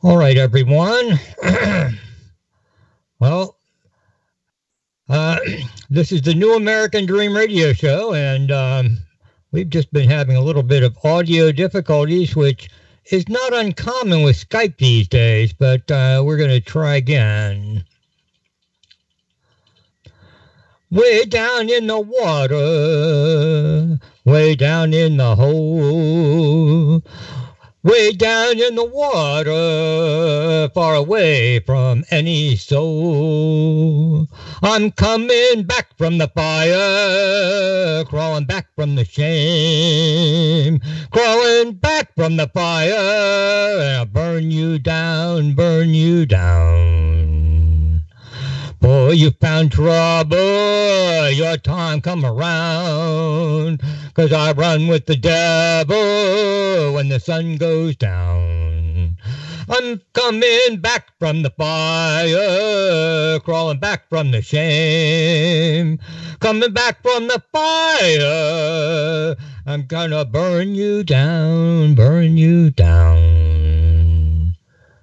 All right, everyone. well, uh, this is the New American Dream Radio Show, and we've just been having a little bit of audio difficulties, which is not uncommon with Skype these days, but we're going to try again. Way down in the water, way down in the hole. Way down in the water, far away from any soul. I'm coming back from the fire, crawling back from the shame. Crawling back from the fire, and I'll burn you down, burn you down. Boy, you found trouble, your time come around. 'Cause I run with the devil when the sun goes down. I'm coming back from the fire, crawling back from the shame. Coming back from the fire, I'm gonna burn you down, burn you down.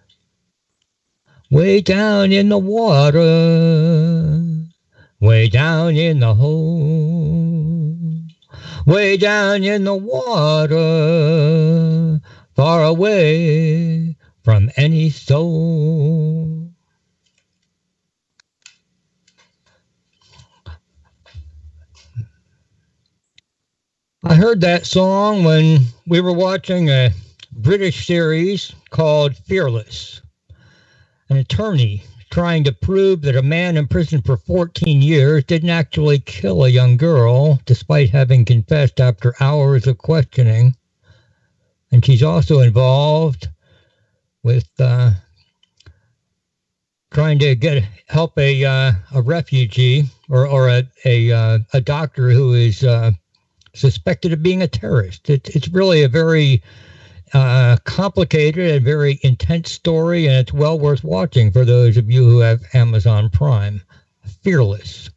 Way down in the water, way down in the hole. Way down in the water, far away from any soul. I heard that song when we were watching a British series called Fearless. An attorney trying to prove that a man in prison for 14 years didn't actually kill a young girl, despite having confessed after hours of questioning. And she's also involved with trying to help a refugee or a doctor who is suspected of being a terrorist. It's really a very complicated and very intense story, and it's well worth watching for those of you who have Amazon Prime. Fearless.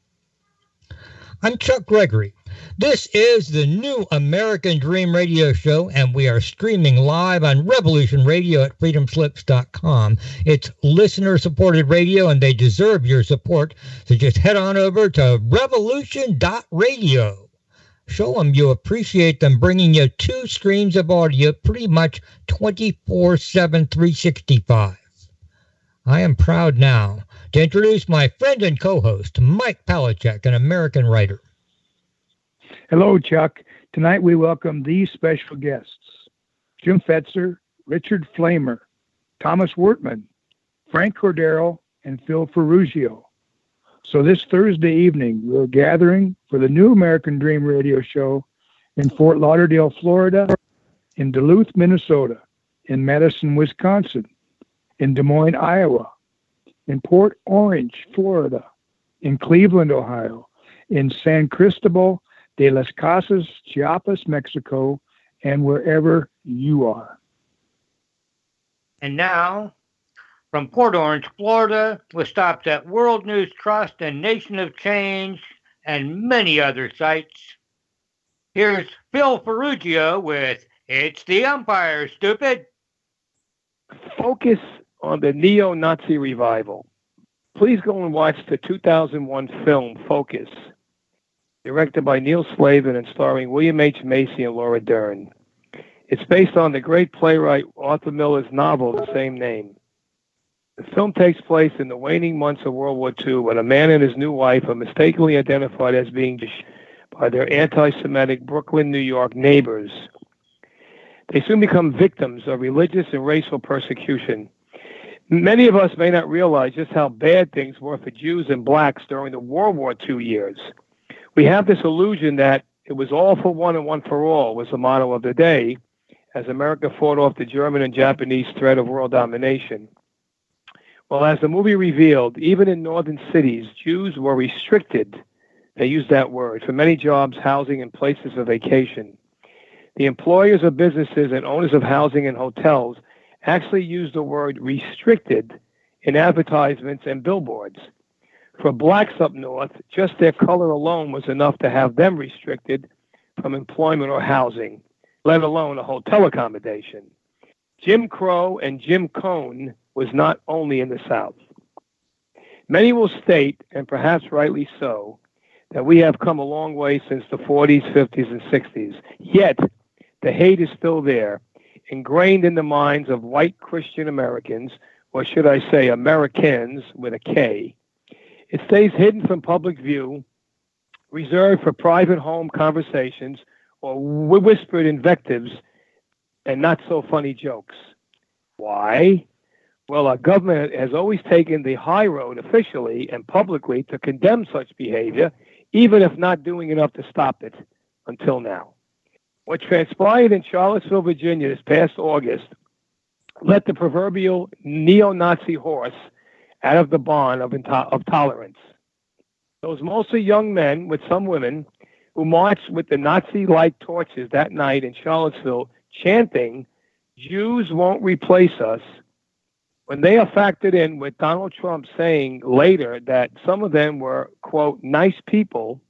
I'm Chuck Gregory. This is the New American Dream Radio Show, and we are streaming live on Revolution Radio at freedomslips.com. It's listener-supported radio, and they deserve your support, so just head on over to revolution.radio. Show them you appreciate them bringing you 2 streams of audio pretty much 24/7, 365. I am proud now to introduce my friend and co-host, Mike Palachuk, an American writer. Hello, Chuck. Tonight we welcome these special guests: Jim Fetzer, Richard Flamer, Thomas Wertman, Frank Cordero, and Phil Ferrugio. So this Thursday evening, we're gathering for the New American Dream Radio Show in Fort Lauderdale, Florida, in Duluth, Minnesota, in Madison, Wisconsin, in Des Moines, Iowa, in Port Orange, Florida, in Cleveland, Ohio, in San Cristobal de las Casas, Chiapas, Mexico, and wherever you are. And now, from Port Orange, Florida, with stops at World News Trust and Nation of Change and many other sites, here's Phil Ferrugio with It's the Umpire, Stupid. Focus on the neo-Nazi revival. Please go and watch the 2001 film Focus, directed by Neil Slavin and starring William H. Macy and Laura Dern. It's based on the great playwright Arthur Miller's novel of the same name. The film takes place in the waning months of World War II when a man and his new wife are mistakenly identified as being Jewish by their anti-Semitic Brooklyn, New York neighbors. They soon become victims of religious and racial persecution. Many of us may not realize just how bad things were for Jews and blacks during the World War II years. We have this illusion that it was all for one and one for all was the motto of the day as America fought off the German and Japanese threat of world domination. Well, as the movie revealed, even in northern cities, Jews were restricted, they used that word, for many jobs, housing, and places of vacation. The employers of businesses and owners of housing and hotels actually used the word restricted in advertisements and billboards. For blacks up north, just their color alone was enough to have them restricted from employment or housing, let alone a hotel accommodation. Jim Crow and Jim Cone was not only in the South. Many will state, and perhaps rightly so, that we have come a long way since the 40s, 50s, and 60s. Yet, the hate is still there, ingrained in the minds of white Christian Americans, or should I say Americans with a K. It stays hidden from public view, reserved for private home conversations or whispered invectives and not so funny jokes. Why? Well, our government has always taken the high road officially and publicly to condemn such behavior, even if not doing enough to stop it until now. What transpired in Charlottesville, Virginia this past August let the proverbial neo-Nazi horse out of the barn of tolerance. Those mostly young men with some women who marched with the Nazi-like torches that night in Charlottesville chanting, "Jews won't replace us," when they are factored in with Donald Trump saying later that some of them were, quote, nice people,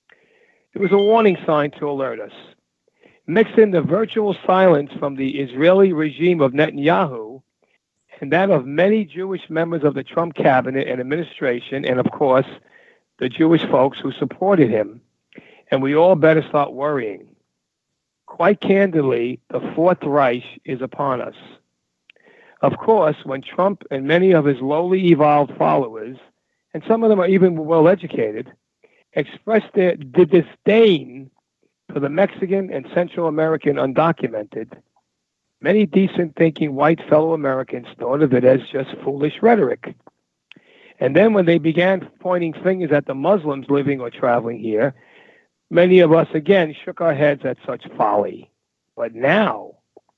it was a warning sign to alert us. Mix in the virtual silence from the Israeli regime of Netanyahu and that of many Jewish members of the Trump cabinet and administration, and of course, the Jewish folks who supported him, and we all better start worrying. Quite candidly, the Fourth Reich is upon us. Of course, when Trump and many of his lowly evolved followers, and some of them are even well-educated, expressed their disdain for the Mexican and Central American undocumented, many decent-thinking white fellow Americans thought of it as just foolish rhetoric. And then when they began pointing fingers at the Muslims living or traveling here, many of us again shook our heads at such folly. But now,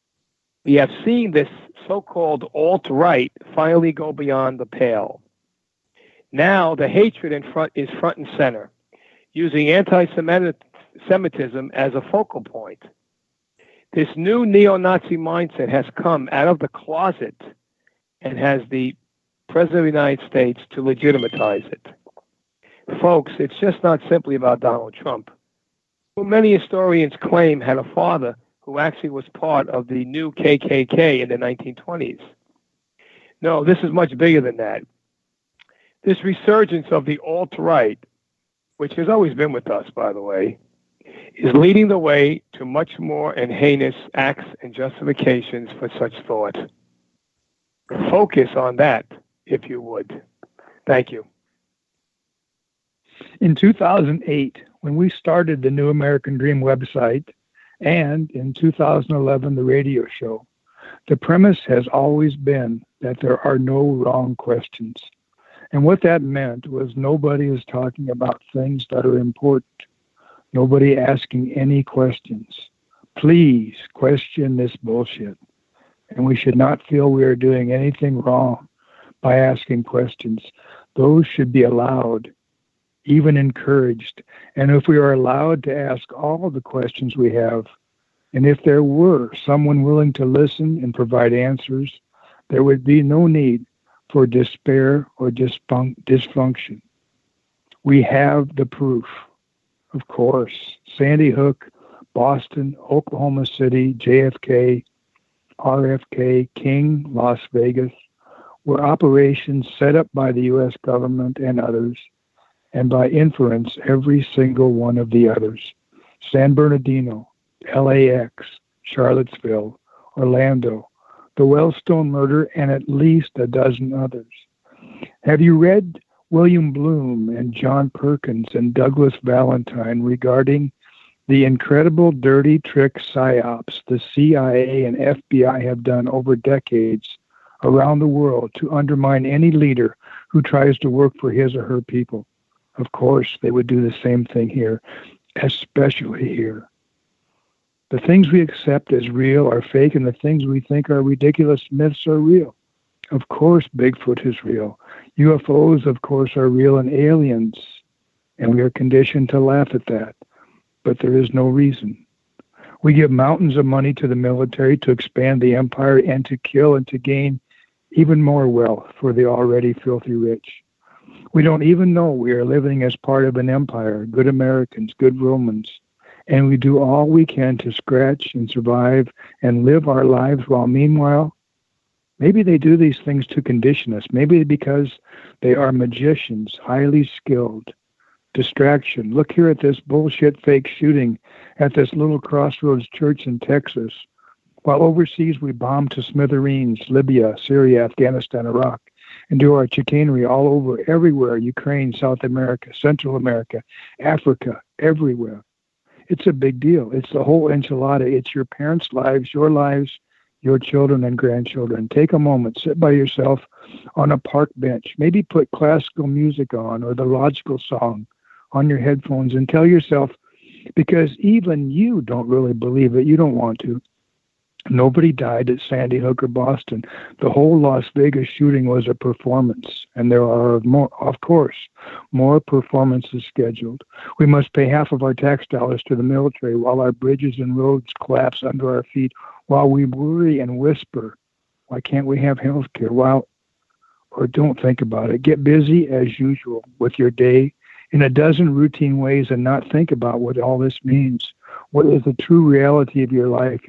we have seen this so-called alt-right finally go beyond the pale. Now the hatred is front and center, using anti-Semitism as a focal point. This new neo-Nazi mindset has come out of the closet and has the President of the United States to legitimatize it. Folks, it's just not simply about Donald Trump, who many historians claim had a father who actually was part of the new KKK in the 1920s. No, this is much bigger than that. This resurgence of the alt-right, which has always been with us, by the way, is leading the way to much more and heinous acts and justifications for such thought. Focus on that, if you would. Thank you. In 2008, when we started the New American Dream website, and in 2011, the radio show, the premise has always been that there are no wrong questions. And what that meant was nobody is talking about things that are important. Nobody asking any questions. Please question this bullshit. And we should not feel we are doing anything wrong by asking questions. Those should be allowed, even encouraged. And if we are allowed to ask all the questions we have, and if there were someone willing to listen and provide answers, there would be no need for despair or dysfunction. We have the proof. Of course, Sandy Hook, Boston, Oklahoma City, JFK, RFK, King, Las Vegas, were operations set up by the U.S. government and others, and by inference, every single one of the others. San Bernardino, LAX, Charlottesville, Orlando, the Wellstone murder, and at least a dozen others. Have you read William Bloom and John Perkins and Douglas Valentine regarding the incredible dirty trick psyops the CIA and FBI have done over decades around the world to undermine any leader who tries to work for his or her people? Of course, they would do the same thing here, especially here. The things we accept as real are fake, and the things we think are ridiculous myths are real. Of course, Bigfoot is real. UFOs, of course, are real, and aliens, and we are conditioned to laugh at that. But there is no reason. We give mountains of money to the military to expand the empire and to kill and to gain even more wealth for the already filthy rich. We don't even know we are living as part of an empire, good Americans, good Romans, and we do all we can to scratch and survive and live our lives while meanwhile, maybe they do these things to condition us. Maybe because they are magicians, highly skilled. Distraction. Look here at this bullshit fake shooting at this little crossroads church in Texas. While overseas we bomb to smithereens, Libya, Syria, Afghanistan, Iraq, and do our chicanery all over, everywhere, Ukraine, South America, Central America, Africa, everywhere. It's a big deal. It's the whole enchilada. It's your parents' lives, your children and grandchildren. Take a moment, sit by yourself on a park bench, maybe put classical music on or the logical song on your headphones and tell yourself, because even you don't really believe it, you don't want to. Nobody died at Sandy Hook or Boston. The whole Las Vegas shooting was a performance, and there are more, of course, more performances scheduled. We must pay half of our tax dollars to the military while our bridges and roads collapse under our feet, while we worry and whisper, why can't we have health care? Or don't think about it. Get busy as usual with your day in a dozen routine ways and not think about what all this means. What is the true reality of your life?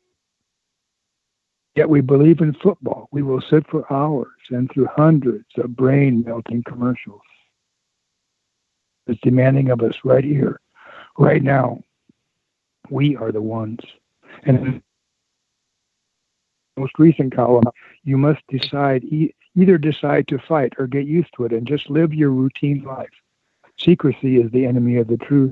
Yet we believe in football. We will sit for hours and through hundreds of brain-melting commercials. It's demanding of us right here, right now. We are the ones. And in the most recent column, you must decide, either decide to fight or get used to it and just live your routine life. Secrecy is the enemy of the truth.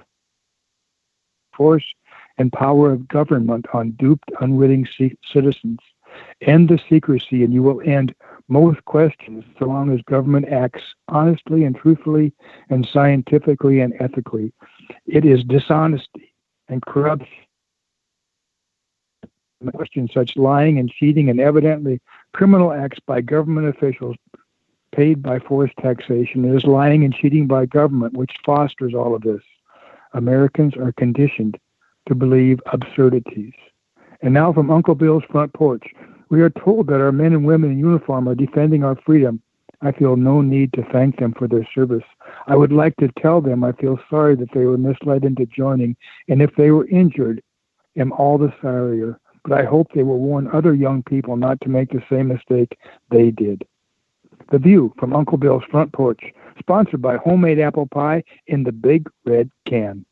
Force and power of government on duped, unwitting citizens. End the secrecy and you will end most questions so long as government acts honestly and truthfully and scientifically and ethically. It is dishonesty and corruption. Question such lying and cheating and evidently criminal acts by government officials paid by forced taxation. It is lying and cheating by government which fosters all of this. Americans are conditioned to believe absurdities. And now from Uncle Bill's front porch, we are told that our men and women in uniform are defending our freedom. I feel no need to thank them for their service. I would like to tell them I feel sorry that they were misled into joining, and if they were injured, am all the sorrier. But I hope they will warn other young people not to make the same mistake they did. The View from Uncle Bill's front porch, sponsored by homemade apple pie in the big red can.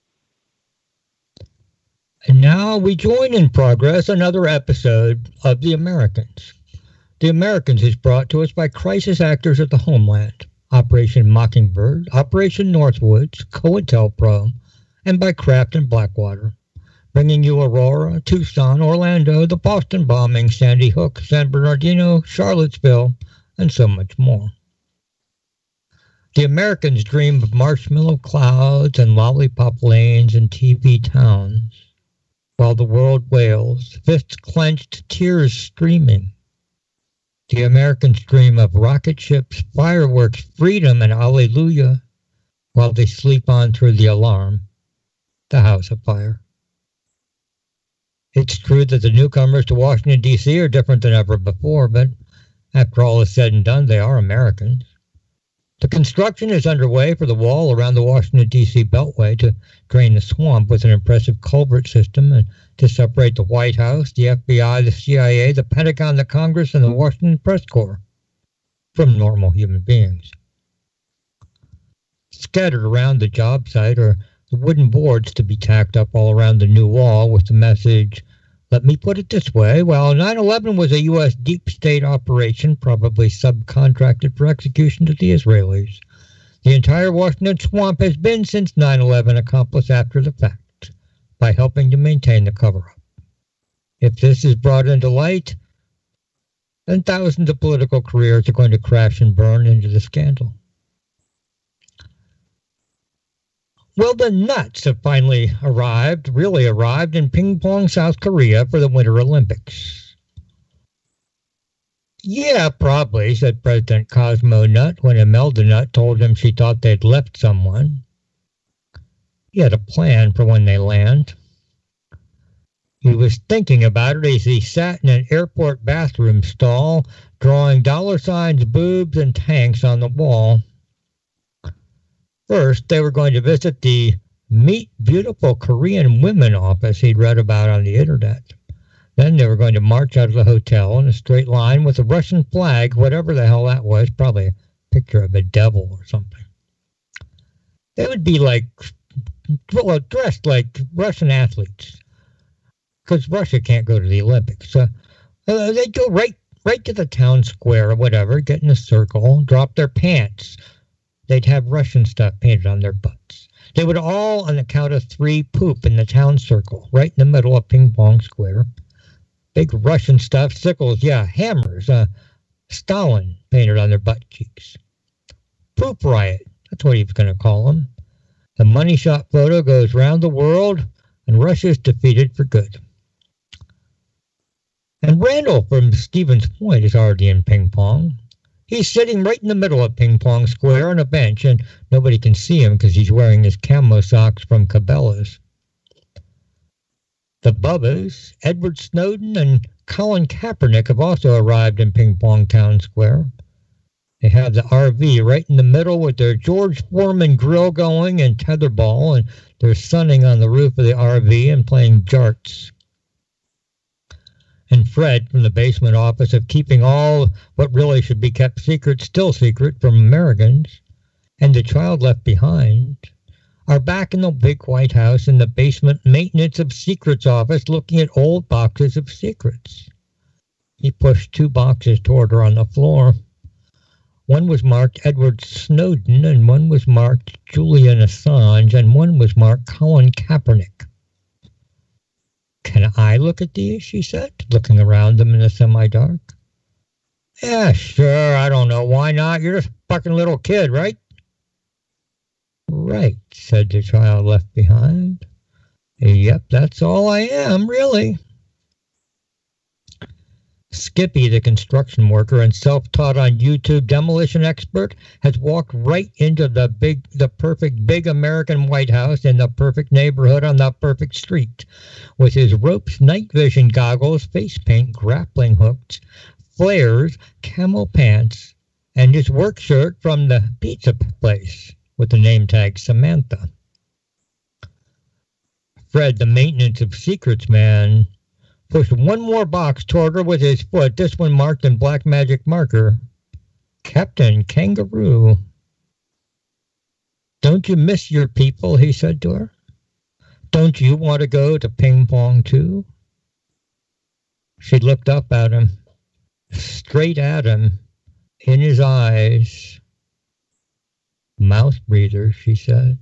And now we join in progress another episode of The Americans. The Americans is brought to us by crisis actors at the homeland, Operation Mockingbird, Operation Northwoods, COINTELPRO, and by Kraft and Blackwater, bringing you Aurora, Tucson, Orlando, the Boston bombing, Sandy Hook, San Bernardino, Charlottesville, and so much more. The Americans dream of marshmallow clouds and lollipop lanes and TV towns, while the world wails, fists clenched, tears streaming. The Americans dream of rocket ships, fireworks, freedom, and hallelujah, while they sleep on through the alarm, the house of fire. It's true that the newcomers to Washington, D.C. are different than ever before, but after all is said and done, they are Americans. The construction is underway for the wall around the Washington, D.C. Beltway to drain the swamp with an impressive culvert system and to separate the White House, the FBI, the CIA, the Pentagon, the Congress, and the Washington Press Corps from normal human beings. Scattered around the job site are the wooden boards to be tacked up all around the new wall with the message, let me put it this way, while 9/11 was a U.S. deep state operation, probably subcontracted for execution to the Israelis, the entire Washington swamp has been since 9/11 accomplice after the fact, by helping to maintain the cover-up. If this is brought into light, then thousands of political careers are going to crash and burn into the scandal. Well, the nuts have finally really arrived in Pingpong, South Korea for the Winter Olympics. Yeah, probably, said President Cosmo Nutt when Imelda Nutt told him she thought they'd left someone. He had a plan for when they land. He was thinking about it as he sat in an airport bathroom stall, drawing dollar signs, boobs, and tanks on the wall. First, they were going to visit the Meet Beautiful Korean Women office he'd read about on the internet. Then they were going to march out of the hotel in a straight line with a Russian flag, whatever the hell that was, probably a picture of a devil or something. They would be like, well, dressed like Russian athletes, because Russia can't go to the Olympics. They'd go right to the town square or whatever, get in a circle, drop their pants. They'd have Russian stuff painted on their butts. They would all, on the count of 3, poop in the town circle, right in the middle of Ping Pong Square. Big Russian stuff, sickles, yeah, hammers, Stalin painted on their butt cheeks. Poop riot, that's what he was going to call them. The money shot photo goes round the world, and Russia's defeated for good. And Randall from Stevens Point is already in ping pong. He's sitting right in the middle of Ping Pong Square on a bench, and nobody can see him because he's wearing his camo socks from Cabela's. The Bubbas, Edward Snowden, and Colin Kaepernick have also arrived in Ping Pong Town Square. They have the RV right in the middle with their George Foreman grill going and tetherball, and they're sunning on the roof of the RV and playing jarts. And Fred from the basement office of keeping all what really should be kept secret still secret from Americans, and the child left behind, are back in the big White House in the basement maintenance of secrets office looking at old boxes of secrets. He pushed 2 boxes toward her on the floor. One was marked Edward Snowden, and one was marked Julian Assange, and one was marked Colin Kaepernick. Can I look at these? She said, looking around them in the semi-dark. Yeah, sure, I don't know. Why not? You're just a fucking little kid, right? Right, said the child left behind. Yep, that's all I am, really. Skippy, the construction worker and self-taught on YouTube demolition expert, has walked right into the perfect big American White House in the perfect neighborhood on the perfect street, with his ropes, night vision goggles, face paint, grappling hooks, flares, camel pants, and his work shirt from the pizza place with the name tag Samantha. Fred, the maintenance of secrets man, pushed one more box toward her with his foot, this one marked in black magic marker. Captain Kangaroo. Don't you miss your people, he said to her. Don't you want to go to ping pong too? She looked up at him, straight at him, in his eyes. Mouth breather, she said.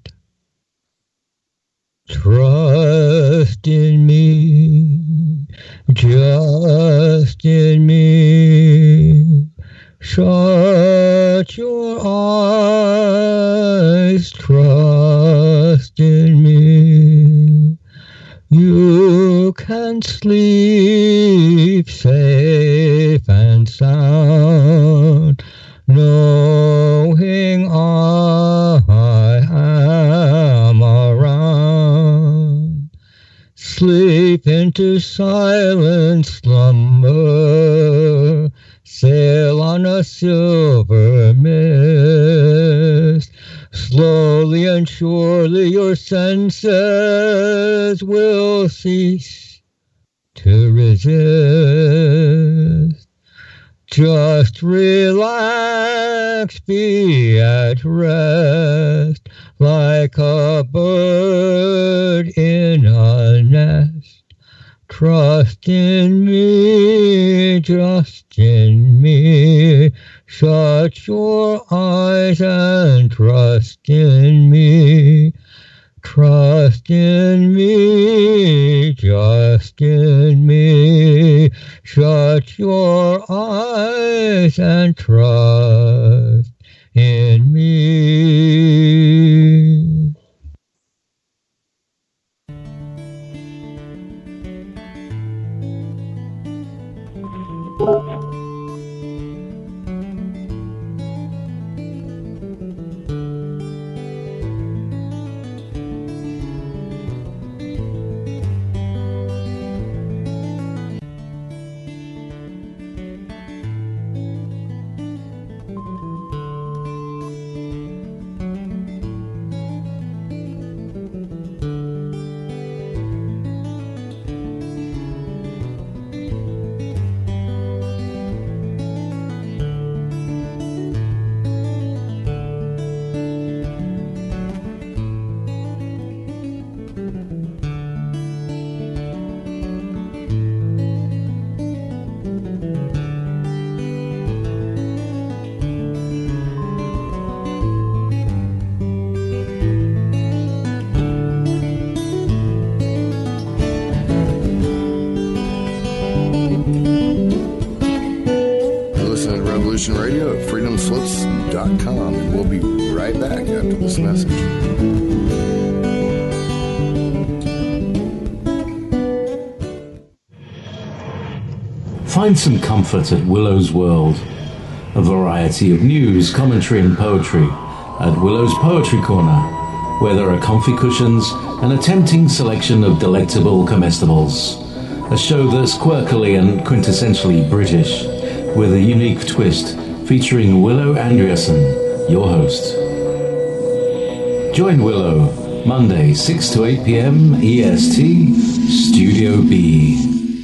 Trust in me, just in me. Shut your eyes, trust in me. You can sleep safe and sound, knowing I am around. Sleep into silent slumber, sail on a silver mist. Slowly and surely your senses will cease to resist. Just relax, be at rest, like a bird in a nest. Trust in me, just in me. Shut your eyes and trust in me. Trust in me, just in me. Shut your eyes and trust in me. Revolution Radio at freedomslips.com, and we'll be right back after this message. Find some comfort at Willow's World. A variety of news, commentary and poetry at Willow's Poetry Corner, where there are comfy cushions and a tempting selection of delectable comestibles. A show that's quirkily and quintessentially British, with a unique twist featuring Willow Andreasen, your host. Join Willow, Monday, 6 to 8 p.m. EST, Studio B.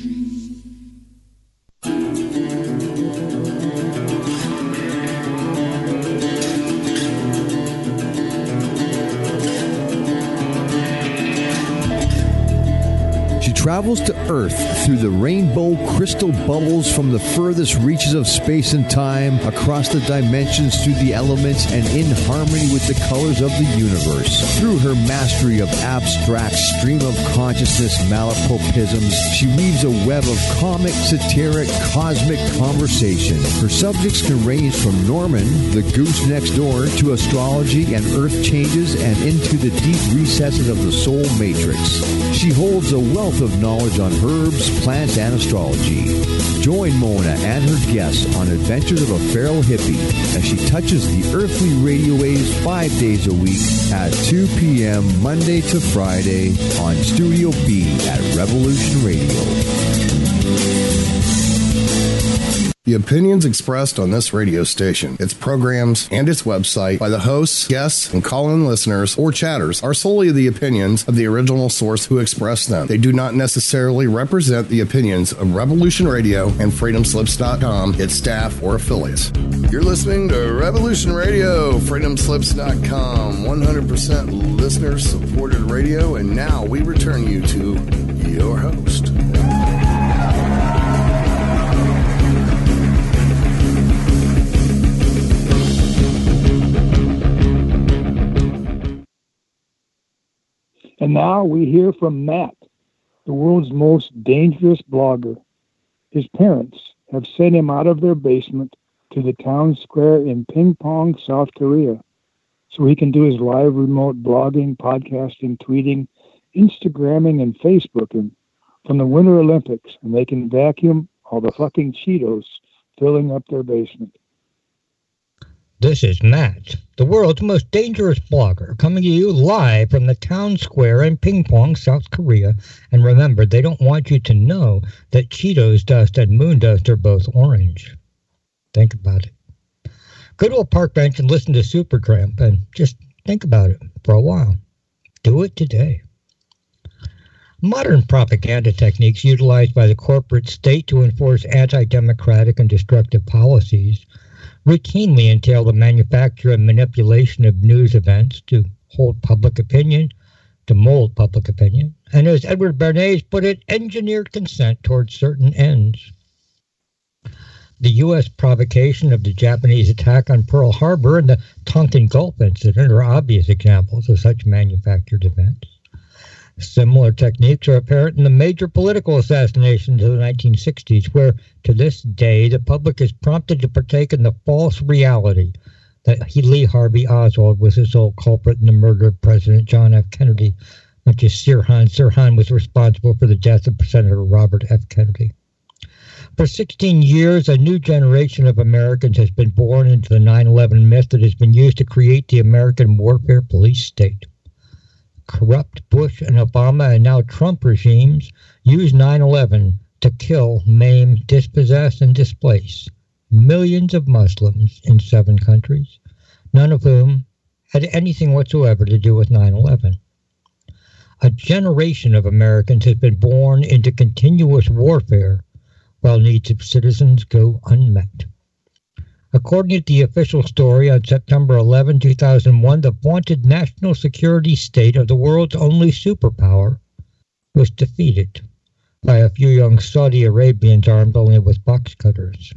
Travels to Earth through the rainbow crystal bubbles from the furthest reaches of space and time, across the dimensions, through the elements, and in harmony with the colors of the universe. Through her mastery of abstract stream of consciousness malapropisms, she weaves a web of comic, satiric, cosmic conversation. Her subjects can range from Norman, the goose next door, to astrology and earth changes, and into the deep recesses of the soul matrix. She holds a wealth of knowledge on herbs, plants, and astrology. Join Mona and her guests on adventures of a feral hippie as she touches the earthly radio waves 5 days a week at 2 p.m. Monday to Friday on Studio B at Revolution Radio. The opinions expressed on this radio station, its programs, and its website by the hosts, guests, and call-in listeners or chatters are solely the opinions of the original source who expressed them. They do not necessarily represent the opinions of Revolution Radio and freedomslips.com, its staff, or affiliates. You're listening to Revolution Radio, freedomslips.com, 100% listener-supported radio, and now we return you to your host. And now we hear from Matt, the world's most dangerous blogger. His parents have sent him out of their basement to the town square in Pingpong, South Korea, so he can do his live remote blogging, podcasting, tweeting, Instagramming, and Facebooking from the Winter Olympics, and they can vacuum all the fucking Cheetos filling up their basement. This is Matt, the world's most dangerous blogger, coming to you live from the town square in Pingpong, South Korea. And remember, they don't want you to know that Cheetos dust and moon dust are both orange. Think about it. Go to a park bench and listen to Supertramp and just think about it for a while. Do it today. Modern propaganda techniques utilized by the corporate state to enforce anti-democratic and destructive policies routinely entail the manufacture and manipulation of news events to hold public opinion, to mold public opinion, and as Edward Bernays put it, engineered consent towards certain ends. The U.S. provocation of the Japanese attack on Pearl Harbor and the Tonkin Gulf incident are obvious examples of such manufactured events. Similar techniques are apparent in the major political assassinations of the 1960s, where, to this day, the public is prompted to partake in the false reality that Lee Harvey Oswald was the sole culprit in the murder of President John F. Kennedy, not just Sirhan. Sirhan was responsible for the death of Senator Robert F. Kennedy. For 16 years, a new generation of Americans has been born into the 9/11 myth that has been used to create the American warfare police state. Corrupt Bush and Obama and now Trump regimes use 9/11 to kill, maim, dispossess, and displace millions of Muslims in 7 countries, none of whom had anything whatsoever to do with 9/11. A generation of Americans has been born into continuous warfare while needs of citizens go unmet. According to the official story on September 11, 2001, the vaunted national security state of the world's only superpower was defeated by a few young Saudi Arabians armed only with box cutters.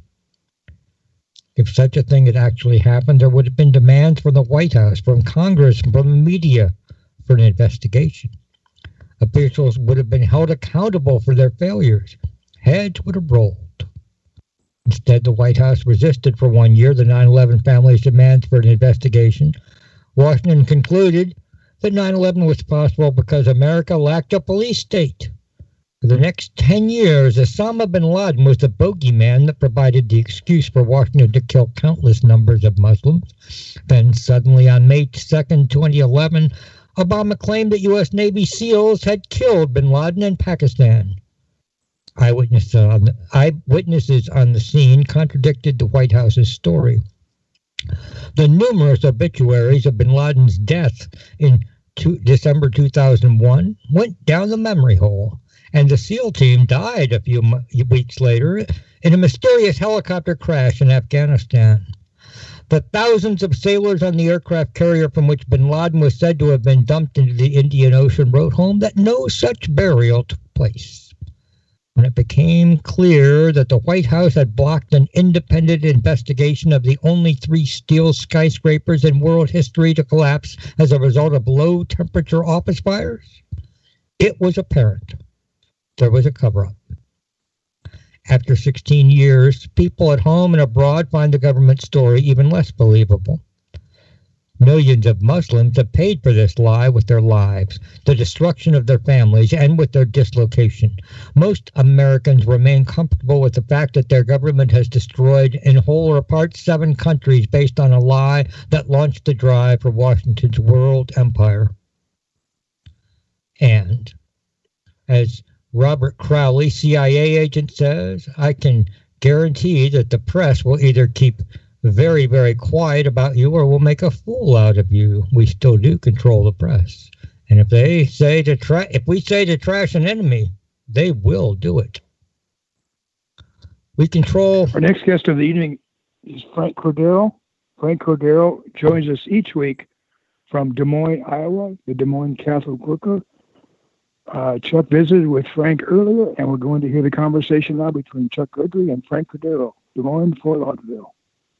If such a thing had actually happened, there would have been demands from the White House, from Congress, and from the media for an investigation. Officials would have been held accountable for their failures. Heads would have rolled. Instead, the White House resisted for 1 year the 9/11 family's demands for an investigation. Washington concluded that 9/11 was possible because America lacked a police state. For the next 10 years, Osama bin Laden was the bogeyman that provided the excuse for Washington to kill countless numbers of Muslims. Then suddenly on May 2nd, 2011, Obama claimed that U.S. Navy SEALs had killed bin Laden in Pakistan. Eyewitnesses on the scene contradicted the White House's story. The numerous obituaries of bin Laden's death in December 2001 went down the memory hole, and the SEAL team died a few weeks later in a mysterious helicopter crash in Afghanistan. The thousands of sailors on the aircraft carrier from which bin Laden was said to have been dumped into the Indian Ocean wrote home that no such burial took place. When it became clear that the White House had blocked an independent investigation of the only 3 steel skyscrapers in world history to collapse as a result of low-temperature office fires, it was apparent there was a cover-up. After 16 years, people at home and abroad find the government story even less believable. Millions of Muslims have paid for this lie with their lives, the destruction of their families, and with their dislocation. Most Americans remain comfortable with the fact that their government has destroyed in whole or part 7 countries based on a lie that launched the drive for Washington's world empire. And, as Robert Crowley, CIA agent, says, I can guarantee that the press will either keep very, very quiet about you or will make a fool out of you. We still do control the press. And if we say to trash an enemy, they will do it. We control. Our next guest of the evening is Frank Cordero. Frank Cordero joins us each week from Des Moines, Iowa, the Des Moines Catholic Worker. Chuck visited with Frank earlier, and we're going to hear the conversation now between Chuck Goodry and Frank Cordero, Des Moines, Fort Lauderdale.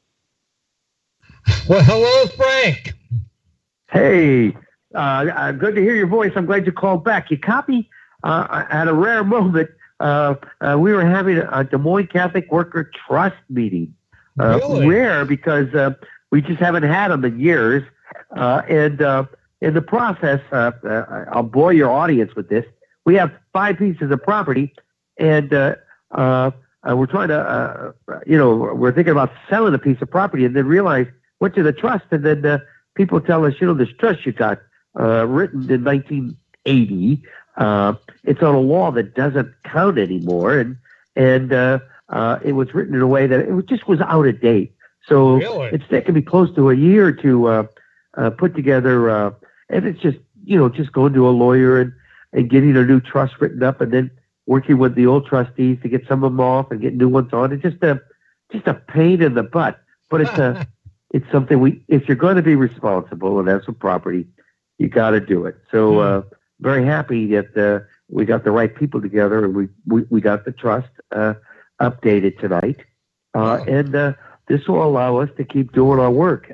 Well, hello, Frank. Hey, good to hear your voice. I'm glad you called back. You copy at a rare moment. We were having a Des Moines Catholic Worker Trust meeting. Really? Rare because we just haven't had them in years. And in the process, I'll bore your audience with this. We have 5 pieces of property, and we're trying to, we're thinking about selling a piece of property, and then realize went to the trust, and then people tell us, this trust you got written in 1980. It's on a law that doesn't count anymore, and it was written in a way that it just was out of date. So Really? It's taken me close to a year to put together, and it's just just going to a lawyer and getting a new trust written up, and then working with the old trustees to get some of them off and get new ones on. It's just a pain in the butt, but it's something if you're going to be responsible and have some property, you got to do it. So very happy that we got the right people together, and we got the trust updated tonight, and this will allow us to keep doing our work.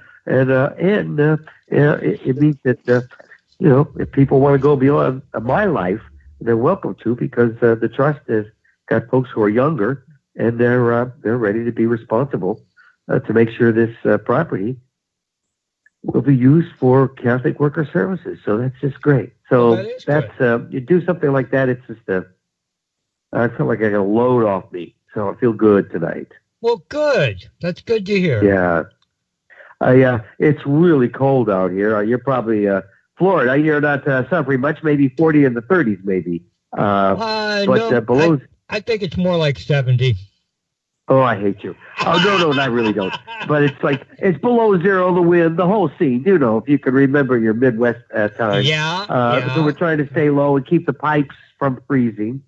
It means that if people want to go beyond my life, they're welcome to, because the trust has got folks who are younger, and they're ready to be responsible to make sure this property will be used for Catholic Worker Services. So that's just great. So you do something like that, it's just I feel like I got a load off me. So I feel good tonight. Well, good. That's good to hear. Yeah. It's really cold out here. You're probably Florida. You're not suffering much. Maybe 40 in the 30s, maybe. No, below. I think it's more like 70. Oh, I hate you. Oh, no, I really don't. But it's below zero, the wind, the whole scene. If you can remember your Midwest time. Yeah. So we're trying to stay low and keep the pipes from freezing.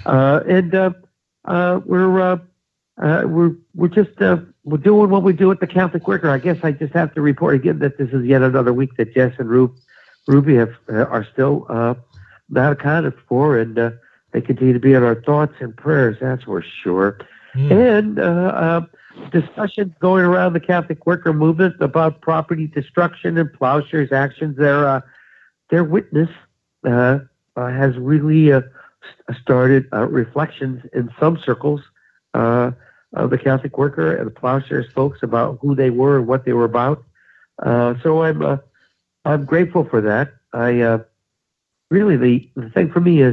We're doing what we do at the Catholic Worker. I guess I just have to report again that this is yet another week that Jess and Ruby are still not accounted for, and they continue to be in our thoughts and prayers. That's for sure. And discussions going around the Catholic Worker movement about property destruction and Plowshare's actions. Their witness has really started reflections in some circles of the Catholic Worker and the Plowshares folks about who they were and what they were about. So I'm grateful for that. I really the thing for me is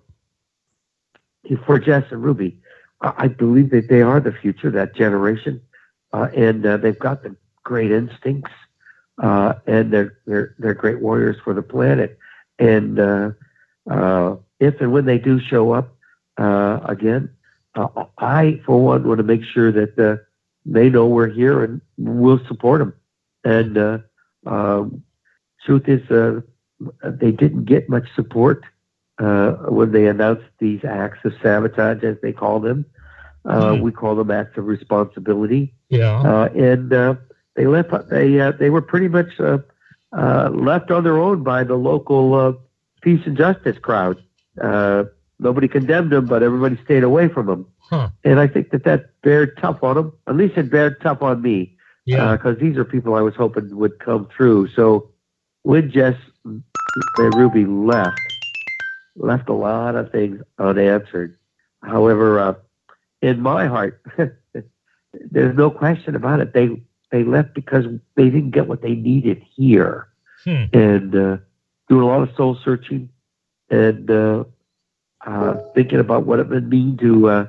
for Jess and Ruby, I believe that they are the future, that generation, and they've got the great instincts, and they're great warriors for the planet. And if and when they do show up again, I, for one, want to make sure that they know we're here and we'll support them. And truth is, they didn't get much support when they announced these acts of sabotage, as they call them. We call them acts of responsibility. Yeah. And they left. They were pretty much left on their own by the local peace and justice crowd. Nobody condemned them, but everybody stayed away from them. Huh. And I think that bared tough on them. At least it bared tough on me. Yeah. Because these are people I was hoping would come through. So when Jess and Ruby left a lot of things unanswered. However, in my heart, there's no question about it. They left because they didn't get what they needed here. And doing a lot of soul searching and thinking about what it would mean to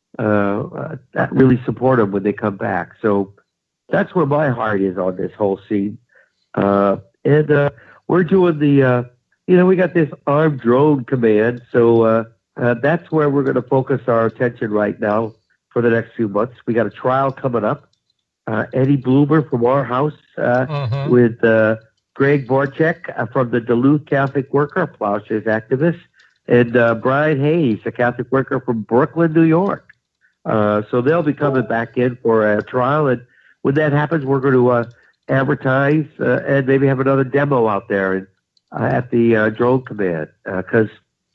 really support them when they come back. So that's where my heart is on this whole scene. And we're doing the, we got this armed drone command. So that's where we're going to focus our attention right now for the next few months. We got a trial coming up. Eddie Bloomer from our house with Greg Vorchek from the Duluth Catholic Worker, Plowshares activist, and Brian Hayes, a Catholic worker from Brooklyn, New York. So they'll be coming back in for a trial. And when that happens, we're going to advertise and maybe have another demo out there and, at the drone command, because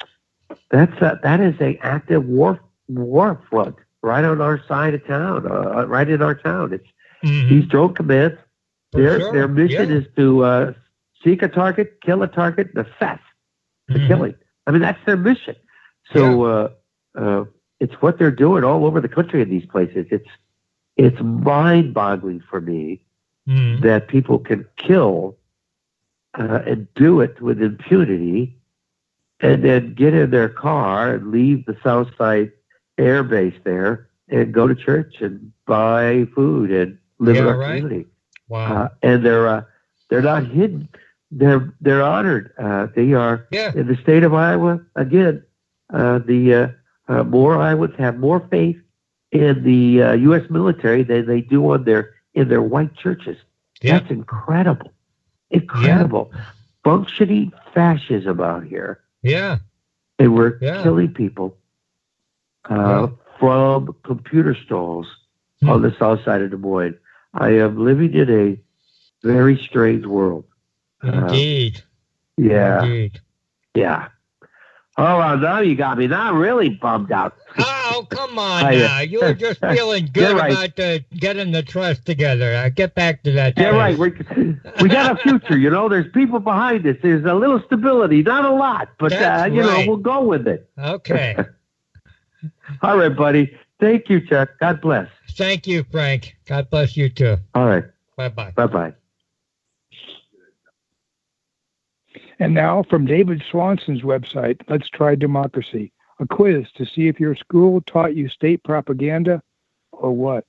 that is an active war front right on our side of town, right in our town. It's these drone commands. Their mission is to seek a target, kill a target, and assess the killing. I mean, that's their mission. So it's what they're doing all over the country in these places. It's mind-boggling for me that people can kill and do it with impunity and then get in their car and leave the Southside Air Base there and go to church and buy food and live in our community. Wow. And they're not hidden. They're honored. They are in the state of Iowa. Again, the more Iowans have more faith in the U.S. military than they do in their white churches. That's incredible. Incredible. Functioning fascism out here. Yeah. They were killing people from computer stalls on the south side of Des Moines. I am living in a very strange world. Indeed. Yeah. Oh, well, now you got me. Now I'm really bummed out. Oh, come on now. You were just feeling good about getting the trust together. Get back to that. Yeah, right. We got a future, There's people behind us. There's a little stability. Not a lot, but, we'll go with it. Okay. All right, buddy. Thank you, Chuck. God bless. Thank you, Frank. God bless you, too. All right. Bye-bye. Bye-bye. And now, from David Swanson's website, Let's Try Democracy, a quiz to see if your school taught you state propaganda or what.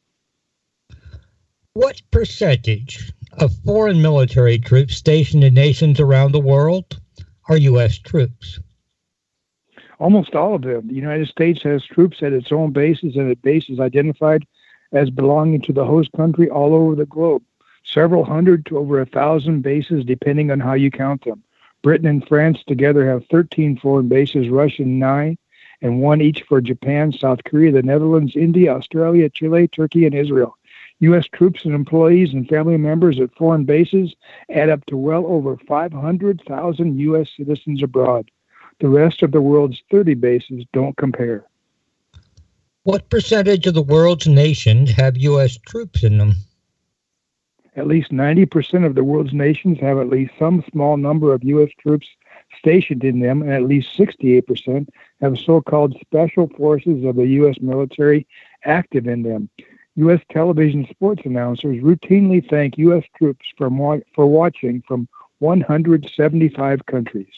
What percentage of foreign military troops stationed in nations around the world are U.S. troops? Almost all of them. The United States has troops at its own bases and at bases identified as belonging to the host country all over the globe. Several hundred to over 1,000 bases, depending on how you count them. Britain and France together have 13 foreign bases, Russia 9, and 1 each for Japan, South Korea, the Netherlands, India, Australia, Chile, Turkey, and Israel. U.S. troops and employees and family members at foreign bases add up to well over 500,000 U.S. citizens abroad. The rest of the world's 30 bases don't compare. What percentage of the world's nations have U.S. troops in them? At least 90% of the world's nations have at least some small number of U.S. troops stationed in them, and at least 68% have so-called special forces of the U.S. military active in them. U.S. television sports announcers routinely thank U.S. troops for watching from 175 countries.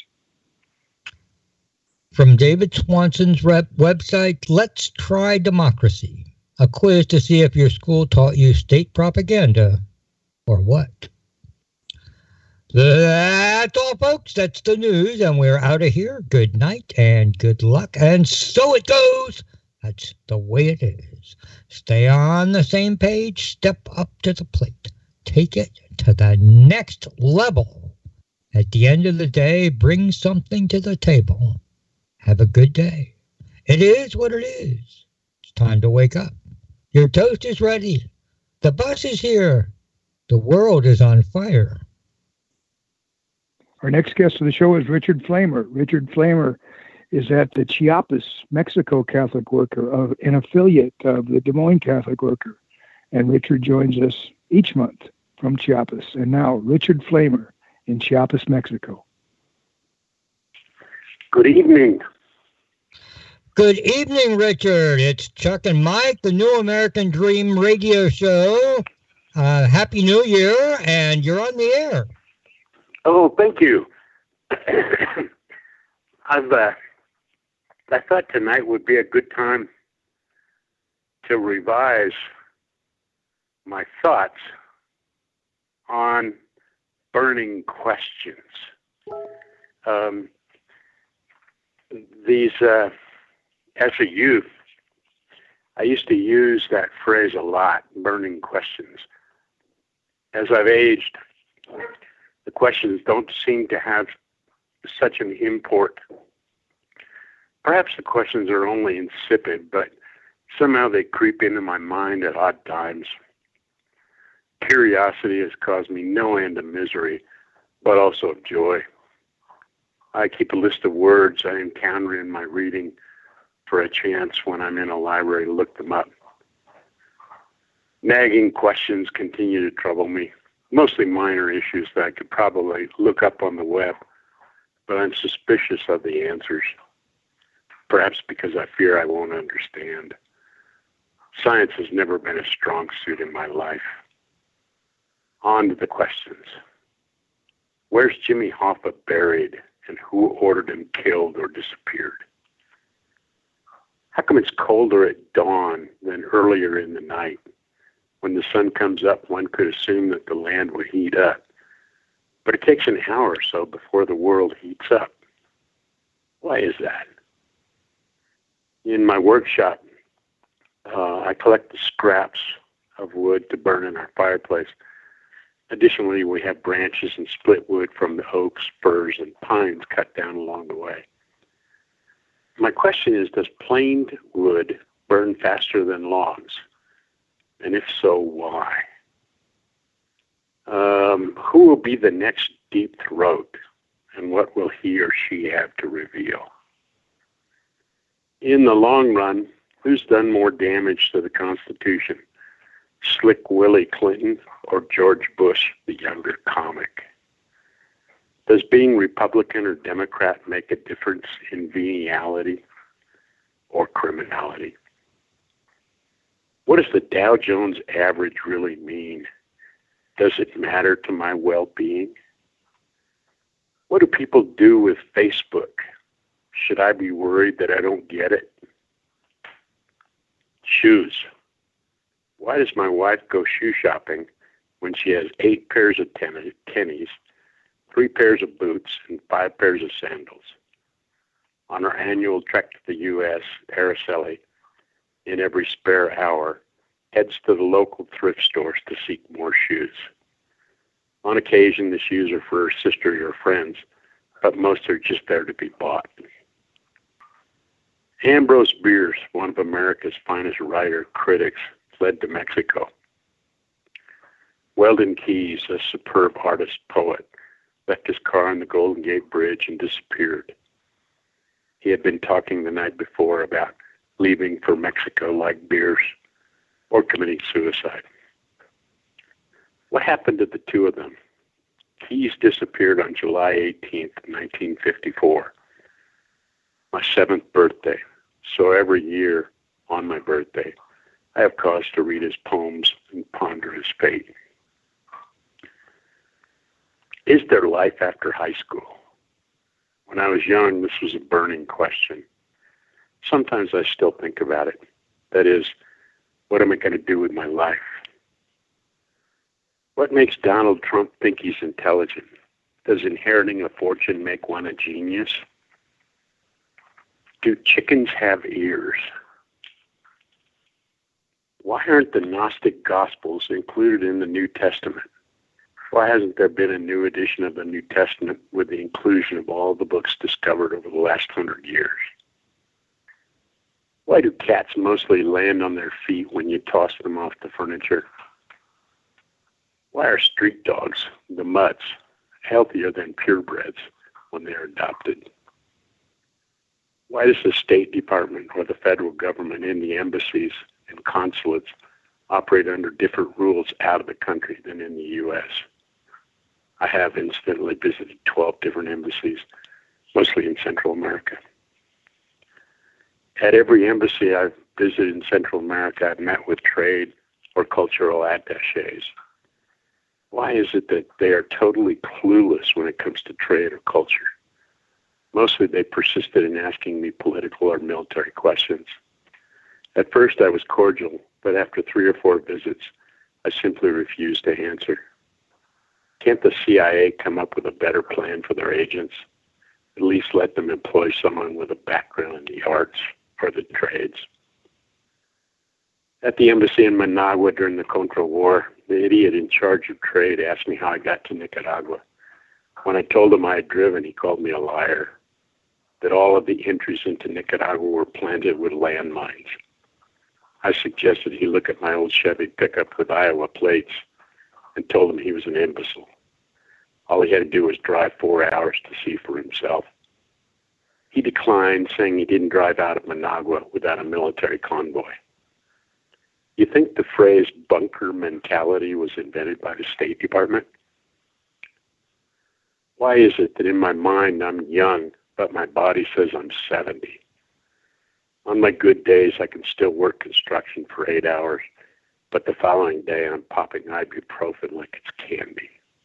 From David Swanson's website, Let's Try Democracy, a quiz to see if your school taught you state propaganda or what. That's all, folks. That's the news, and we're out of here. Good night and good luck. And so it goes. That's the way it is. Stay on the same page. Step up to the plate. Take it to the next level. At the end of the day, bring something to the table. Have a good day. It is what it is. It's time to wake up. Your toast is ready. The bus is here. The world is on fire. Our next guest of the show is Richard Flamer. Richard Flamer is at the Chiapas, Mexico Catholic Worker, an affiliate of the Des Moines Catholic Worker. And Richard joins us each month from Chiapas. And now, Richard Flamer in Chiapas, Mexico. Good evening. Good evening, Richard. It's Chuck and Mike, the New American Dream radio show. Happy New Year, and you're on the air. Oh, thank you. I thought tonight would be a good time to revise my thoughts on burning questions. As a youth, I used to use that phrase a lot, burning questions. As I've aged, the questions don't seem to have such an import. Perhaps the questions are only insipid, but somehow they creep into my mind at odd times. Curiosity has caused me no end of misery, but also of joy. I keep a list of words I encounter in my reading for a chance when I'm in a library to look them up. Nagging questions continue to trouble me, mostly minor issues that I could probably look up on the web, but I'm suspicious of the answers, perhaps because I fear I won't understand. Science has never been a strong suit in my life. On to the questions. Where's Jimmy Hoffa buried, and who ordered him killed or disappeared? How come it's colder at dawn than earlier in the night? When the sun comes up, one could assume that the land would heat up. But it takes an hour or so before the world heats up. Why is that? In my workshop, I collect the scraps of wood to burn in our fireplace. Additionally, we have branches and split wood from the oaks, firs, and pines cut down along the way. My question is, does planed wood burn faster than logs? And if so, why? Who will be the next Deep Throat, and what will he or she have to reveal? In the long run, who's done more damage to the Constitution? Slick Willie Clinton or George Bush, the younger comic? Does being Republican or Democrat make a difference in venality or criminality? What does the Dow Jones average really mean? Does it matter to my well-being? What do people do with Facebook? Should I be worried that I don't get it? Shoes. Why does my wife go shoe shopping when she has 8 pairs of tennies, 3 pairs of boots, and 5 pairs of sandals? On our annual trek to the U.S., Araceli, in every spare hour, heads to the local thrift stores to seek more shoes. On occasion, the shoes are for her sister or friends, but most are just there to be bought. Ambrose Bierce, one of America's finest critics, fled to Mexico. Weldon Keys, a superb artist-poet, left his car on the Golden Gate Bridge and disappeared. He had been talking the night before about leaving for Mexico like Bierce or committing suicide. What happened to the two of them? Keys disappeared on July 18th, 1954, my 7th birthday. So every year on my birthday, I have cause to read his poems and ponder his fate. Is there life after high school? When I was young, this was a burning question. Sometimes I still think about it. That is, what am I going to do with my life? What makes Donald Trump think he's intelligent? Does inheriting a fortune make one a genius? Do chickens have ears? Why aren't the Gnostic Gospels included in the New Testament? Why hasn't there been a new edition of the New Testament with the inclusion of all the books discovered over the last 100 years? Why do cats mostly land on their feet when you toss them off the furniture? Why are street dogs, the mutts, healthier than purebreds when they are adopted? Why does the State Department or the federal government in the embassies and consulates operate under different rules out of the country than in the U.S.? I have incidentally visited 12 different embassies, mostly in Central America. At every embassy I've visited in Central America, I've met with trade or cultural attachés. Why is it that they are totally clueless when it comes to trade or culture? Mostly they persisted in asking me political or military questions. At first I was cordial, but after 3 or 4 visits, I simply refused to answer. Can't the CIA come up with a better plan for their agents? At least let them employ someone with a background in the arts or the trades. At the embassy in Managua during the Contra War, the idiot in charge of trade asked me how I got to Nicaragua. When I told him I had driven, he called me a liar, that all of the entries into Nicaragua were planted with landmines. I suggested he look at my old Chevy pickup with Iowa plates and told him he was an imbecile. All he had to do was drive 4 hours to see for himself. He declined, saying he didn't drive out of Managua without a military convoy. You think the phrase bunker mentality was invented by the State Department? Why is it that in my mind I'm young, but my body says I'm 70? On my good days, I can still work construction for 8 hours, but the following day I'm popping ibuprofen like it's candy.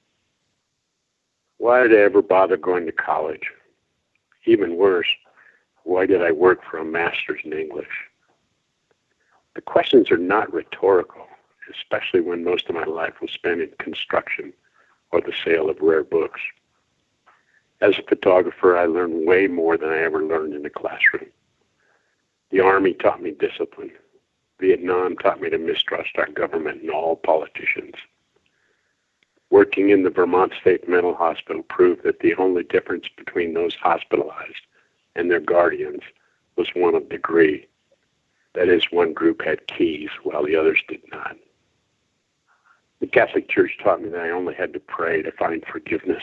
Why did I ever bother going to college? Even worse, why did I work for a master's in English? The questions are not rhetorical, especially when most of my life was spent in construction or the sale of rare books. As a photographer, I learned way more than I ever learned in the classroom. The Army taught me discipline. Vietnam taught me to mistrust our government and all politicians. Working in the Vermont State Mental Hospital proved that the only difference between those hospitalized and their guardians was one of degree. That is, one group had keys while the others did not. The Catholic Church taught me that I only had to pray to find forgiveness.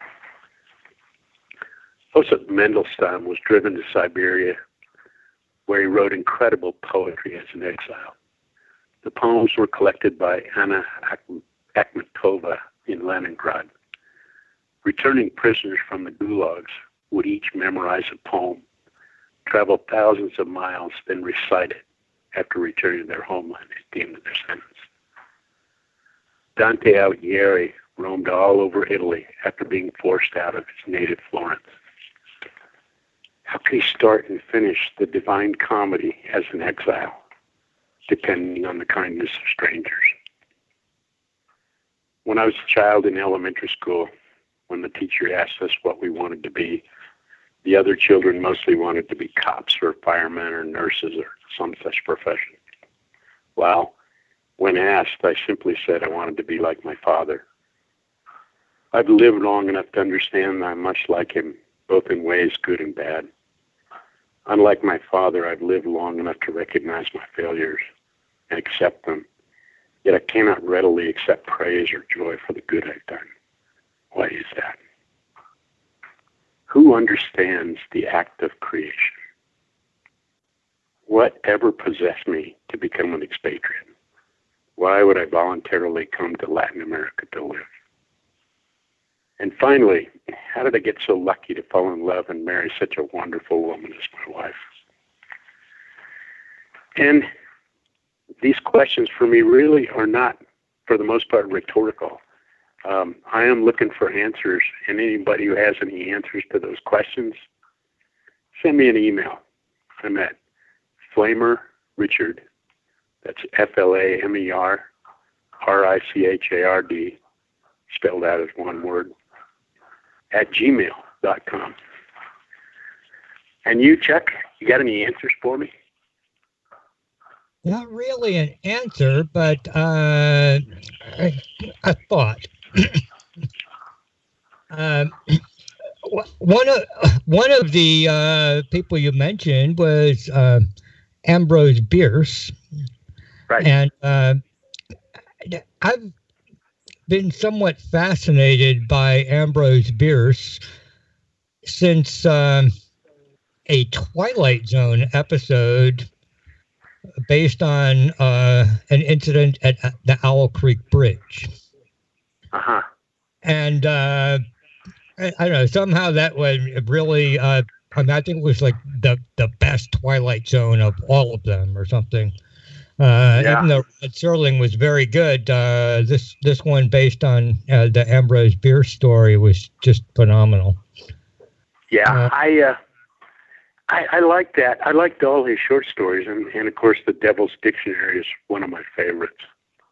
Joseph Mendelssohn was driven to Siberia, where he wrote incredible poetry as an exile. The poems were collected by Anna Akhmatova in Leningrad. Returning prisoners from the gulags would each memorize a poem, travel thousands of miles, then recite it after returning to their homeland at the end of their sentence. Dante Alighieri roamed all over Italy after being forced out of his native Florence. How can he start and finish the Divine Comedy as an exile, depending on the kindness of strangers? When I was a child in elementary school, when the teacher asked us what we wanted to be, the other children mostly wanted to be cops or firemen or nurses or some such profession. Well, when asked, I simply said I wanted to be like my father. I've lived long enough to understand that I'm much like him, both in ways good and bad. Unlike my father, I've lived long enough to recognize my failures and accept them, yet I cannot readily accept praise or joy for the good I've done. Why is that? Who understands the act of creation? Whatever possessed me to become an expatriate? Why would I voluntarily come to Latin America to live? And finally, how did I get so lucky to fall in love and marry such a wonderful woman as my wife? And these questions for me really are not, for the most part, rhetorical. I am looking for answers, and anybody who has any answers to those questions, send me an email. I'm at Flamer Richard. That's FLAMER RICHARD, spelled out as one word, at gmail.com. And you, Chuck, you got any answers for me? Not really an answer, but a thought. One of the people you mentioned was Ambrose Bierce, right? And I've been somewhat fascinated by Ambrose Bierce since a Twilight Zone episode based on an incident at the Owl Creek Bridge. Uh-huh. And I don't know, somehow that was really, I think it was like the best Twilight Zone of all of them or something. Even though Rod Serling was very good, this one based on the Ambrose Bierce story was just phenomenal. Yeah, I like that. I liked all his short stories, and of course, The Devil's Dictionary is one of my favorites.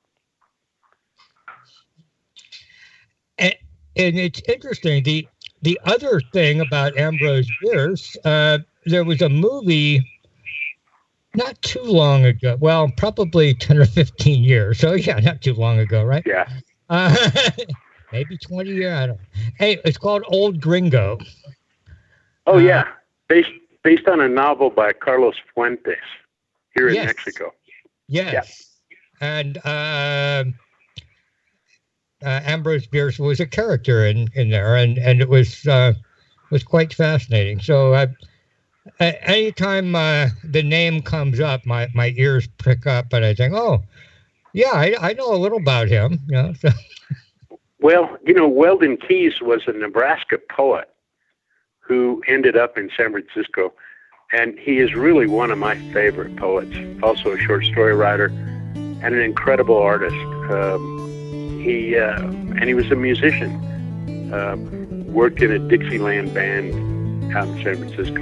And it's interesting. The other thing about Ambrose Bierce, there was a movie not too long ago. Well, probably 10 or 15 years. So yeah, not too long ago, right? Yeah. Maybe 20 years. I don't know. Hey, it's called Old Gringo. Oh yeah, based on a novel by Carlos Fuentes here in Mexico. Yes. Yeah. And Ambrose Bierce was a character in there, and it was quite fascinating. So anytime the name comes up, my ears prick up, and I think, oh, yeah, I know a little about him. You know, so. Well, Weldon Keys was a Nebraska poet who ended up in San Francisco, and he is really one of my favorite poets. Also a short story writer and an incredible artist. He was a musician. Worked in a Dixieland band out in San Francisco.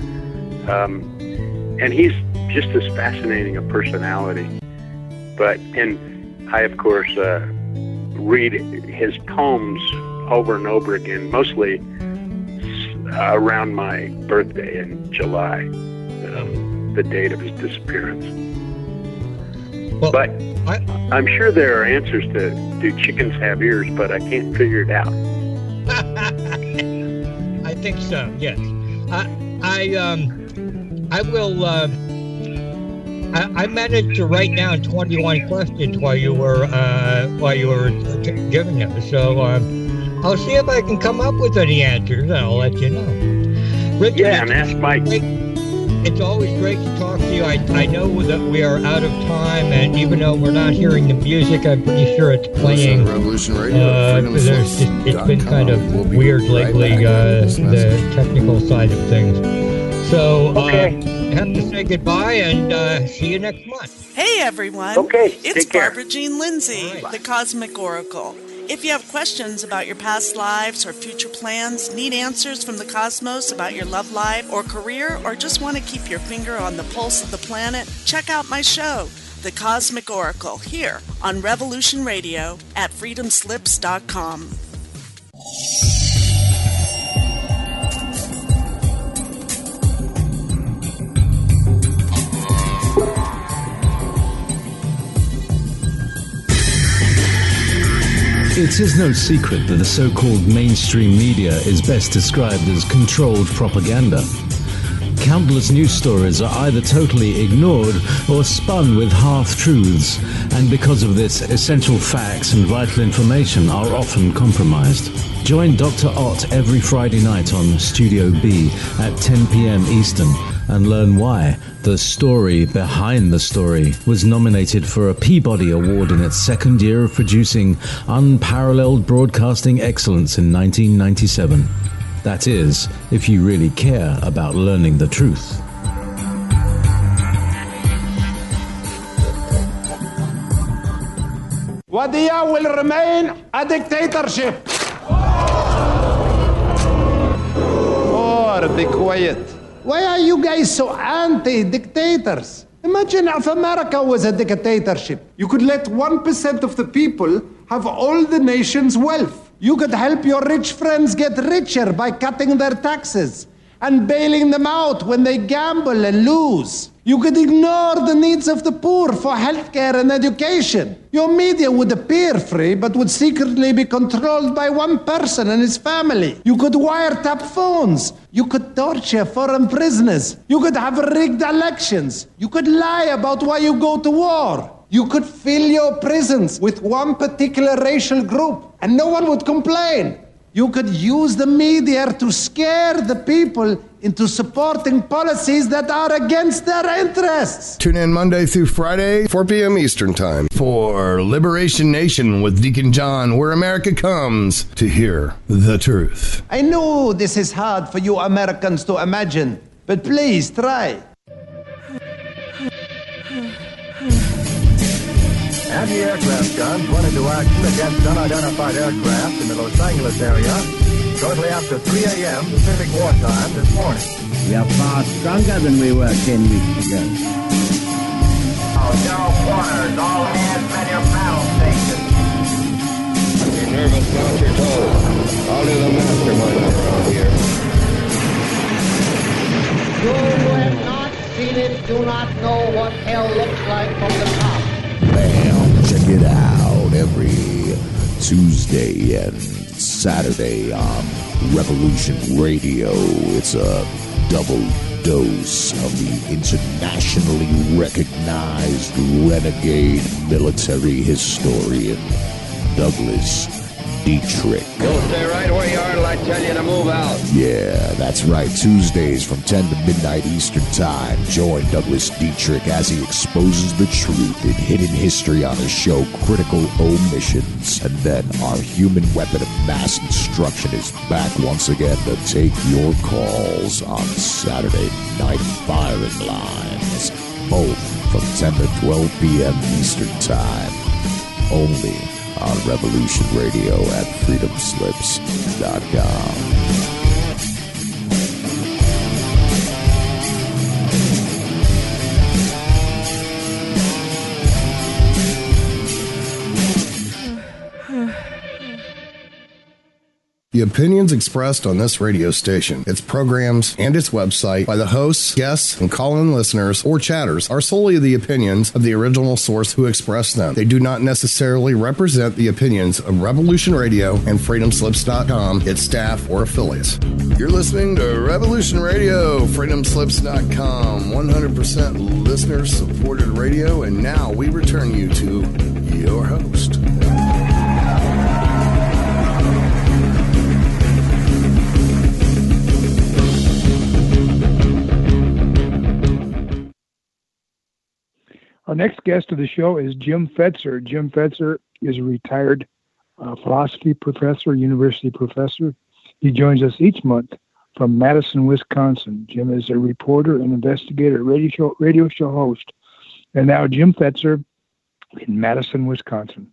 And he's just as fascinating a personality. And I, of course, read his poems over and over again, mostly around my birthday in July, the date of his disappearance. Well, but I'm sure there are answers to do chickens have ears, but I can't figure it out. I think so. Yes, I will. I managed to write down 21 questions while you were giving them. So I'll see if I can come up with any answers, and I'll let you know. Richard, and ask Mike. It's always great to talk to you. I know that we are out of time, and even though we're not hearing the music, I'm pretty sure it's playing. Revolution Radio, it's been kind of weird lately, the technical side of things. So I have to say goodbye and see you next month. Hey, everyone. Okay, it's Barbara Jean Lindsay, the Cosmic Oracle. If you have questions about your past lives or future plans, need answers from the cosmos about your love life or career, or just want to keep your finger on the pulse of the planet, check out my show, The Cosmic Oracle, here on Revolution Radio at freedomslips.com. It is no secret that the so-called mainstream media is best described as controlled propaganda. Countless news stories are either totally ignored or spun with half-truths, and because of this, essential facts and vital information are often compromised. Join Dr. Ott every Friday night on Studio B at 10 p.m. Eastern and learn why The Story Behind the Story was nominated for a Peabody Award in its second year of producing unparalleled broadcasting excellence in 1997. That is, if you really care about learning the truth. Wadiya will remain a dictatorship. Be quiet. Why are you guys so anti-dictators? Imagine if America was a dictatorship. You could let 1% of the people have all the nation's wealth. You could help your rich friends get richer by cutting their taxes and bailing them out when they gamble and lose. You could ignore the needs of the poor for healthcare and education. Your media would appear free, but would secretly be controlled by one person and his family. You could wiretap phones. You could torture foreign prisoners. You could have rigged elections. You could lie about why you go to war. You could fill your prisons with one particular racial group, and no one would complain. You could use the media to scare the people into supporting policies that are against their interests. Tune in Monday through Friday, 4 p.m. Eastern Time for Liberation Nation with Deacon John, where America comes to hear the truth. I know this is hard for you Americans to imagine, but please try. Anti-aircraft guns went into action against unidentified aircraft in the Los Angeles area shortly after 3 a.m. Pacific wartime this morning. We are far stronger than we were 10 weeks ago. General Quarters, all hands man your battle stations. You're nervous, mount your toes. I'll do the mastermind around here. You who have not seen it do not know what hell looks like from the top. Bam, check it out every Tuesday and Saturday on Revolution Radio. It's a double dose of the internationally recognized renegade military historian Douglas Dietrich. You'll stay right where you are until I tell you to move out. Yeah, that's right. Tuesdays from 10 to midnight Eastern Time. Join Douglas Dietrich as he exposes the truth in hidden history on his show Critical Omissions. And then our human weapon of mass destruction is back once again to take your calls on Saturday Night Firing Lines. Both from 10 to 12 p.m. Eastern Time. Only on Revolution Radio at freedomslips.com. The opinions expressed on this radio station, its programs, and its website by the hosts, guests, and call-in listeners or chatters are solely the opinions of the original source who expressed them. They do not necessarily represent the opinions of Revolution Radio and freedomslips.com, its staff, or affiliates. You're listening to Revolution Radio, freedomslips.com, 100% listener-supported radio, and now we return you to your host. Our next guest of the show is Jim Fetzer. Jim Fetzer is a retired philosophy professor, university professor. He joins us each month from Madison, Wisconsin. Jim is a reporter and investigator, radio show host. And now Jim Fetzer in Madison, Wisconsin.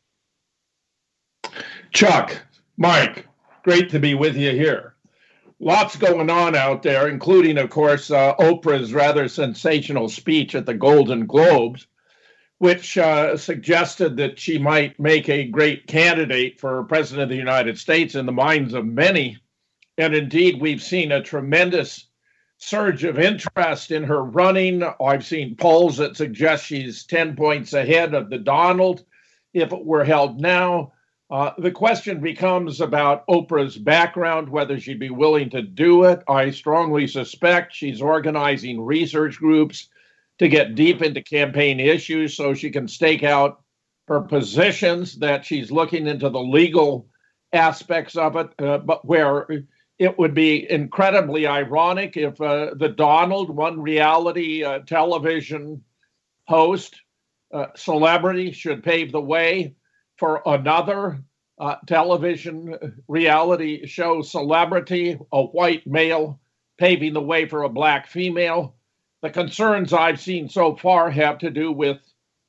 Chuck, Mike, great to be with you here. Lots going on out there, including, of course, Oprah's rather sensational speech at the Golden Globes, which suggested that she might make a great candidate for President of the United States in the minds of many. And indeed, we've seen a tremendous surge of interest in her running. I've seen polls that suggest she's 10 points ahead of the Donald if it were held now. The question becomes about Oprah's background, whether she'd be willing to do it. I strongly suspect she's organizing research groups to get deep into campaign issues so she can stake out her positions, that she's looking into the legal aspects of it, but where it would be incredibly ironic if the Donald, one reality television host, celebrity, should pave the way for another television reality show celebrity, a white male paving the way for a black female. The concerns I've seen so far have to do with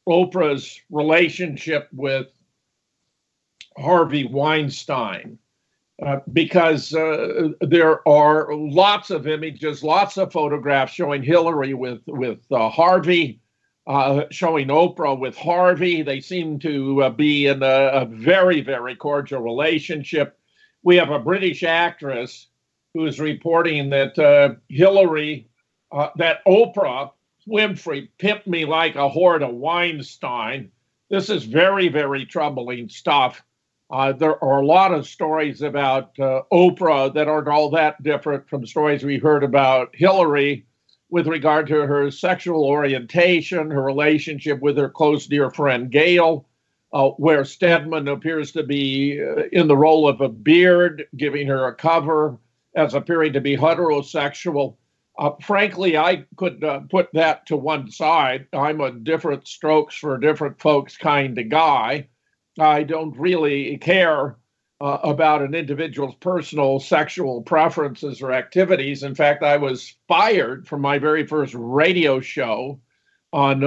Oprah's relationship with Harvey Weinstein, because there are lots of images, lots of photographs showing Hillary with Harvey, showing Oprah with Harvey. They seem to be in a very, very cordial relationship. We have a British actress who is reporting that Hillary, that Oprah Winfrey pimped me like a whore to Weinstein. This is very, very troubling stuff. There are a lot of stories about Oprah that aren't all that different from stories we heard about Hillary with regard to her sexual orientation, her relationship with her close dear friend Gail, where Stedman appears to be in the role of a beard, giving her a cover as appearing to be heterosexual. Frankly, I could put that to one side. I'm a different strokes for different folks kind of guy. I don't really care about an individual's personal sexual preferences or activities. In fact, I was fired from my very first radio show on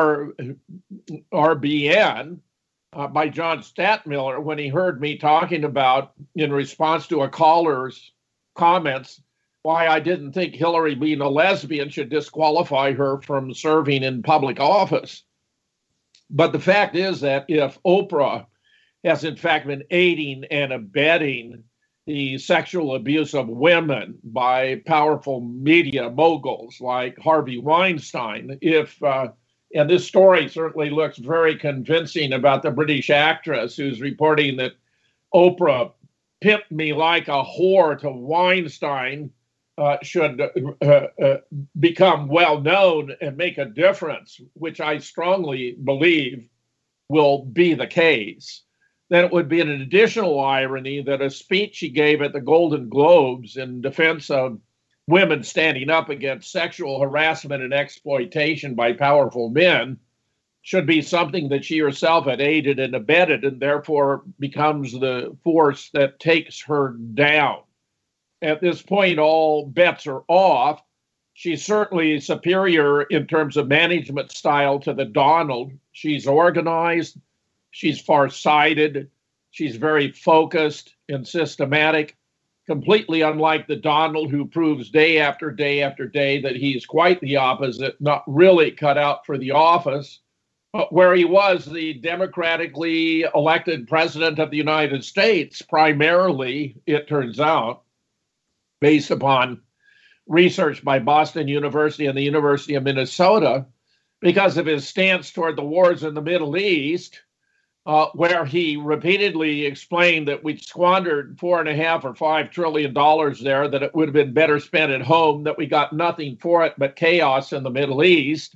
RBN by John Statmiller when he heard me talking about, in response to a caller's comments, why I didn't think Hillary being a lesbian should disqualify her from serving in public office. But the fact is that if Oprah has in fact been aiding and abetting the sexual abuse of women by powerful media moguls like Harvey Weinstein, and this story certainly looks very convincing about the British actress who's reporting that Oprah pimped me like a whore to Weinstein, should become well known and make a difference, which I strongly believe will be the case. Then it would be an additional irony that a speech she gave at the Golden Globes in defense of women standing up against sexual harassment and exploitation by powerful men should be something that she herself had aided and abetted, and therefore becomes the force that takes her down. At this point, all bets are off. She's certainly superior in terms of management style to the Donald. She's organized, she's farsighted, she's very focused and systematic, completely unlike the Donald, who proves day after day after day that he's quite the opposite, not really cut out for the office, but where he was the democratically elected president of the United States, primarily, it turns out, based upon research by Boston University and the University of Minnesota, because of his stance toward the wars in the Middle East, where he repeatedly explained that we'd squandered $4.5 or $5 trillion there, that it would have been better spent at home, that we got nothing for it but chaos in the Middle East,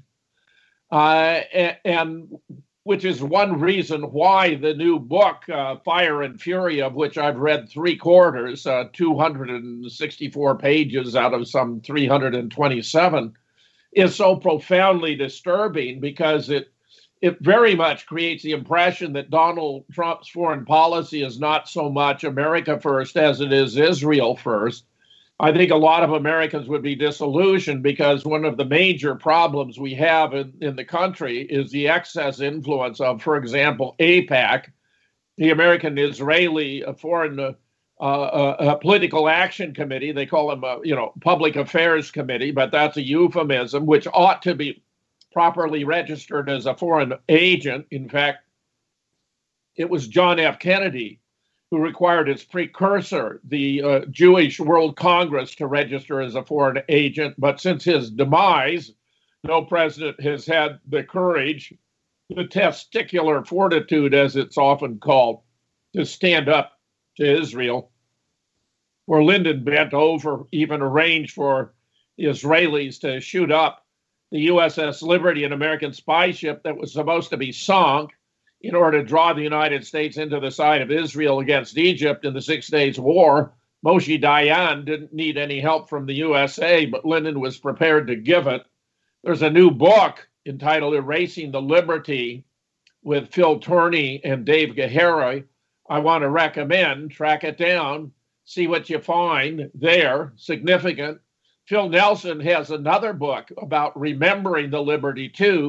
and which is one reason why the new book, Fire and Fury, of which I've read 3/4, 264 pages out of some 327, is so profoundly disturbing, because it very much creates the impression that Donald Trump's foreign policy is not so much America first as it is Israel first. I think a lot of Americans would be disillusioned, because one of the major problems we have in the country is the excess influence of, for example, AIPAC, the American Israeli Foreign Political Action Committee. They call them, Public Affairs Committee, but that's a euphemism, which ought to be properly registered as a foreign agent. In fact, it was John F. Kennedy who required its precursor, the Jewish World Congress, to register as a foreign agent. But since his demise, no president has had the courage, the testicular fortitude, as it's often called, to stand up to Israel. Where Lyndon bent over, even arranged for the Israelis to shoot up the USS Liberty, an American spy ship that was supposed to be sunk, in order to draw the United States into the side of Israel against Egypt in the 6 Days War. Moshe Dayan didn't need any help from the USA, but Lyndon was prepared to give it. There's a new book entitled Erasing the Liberty with Phil Turney and Dave Gahary. I want to recommend, track it down, see what you find there, significant. Phil Nelson has another book about remembering the Liberty too,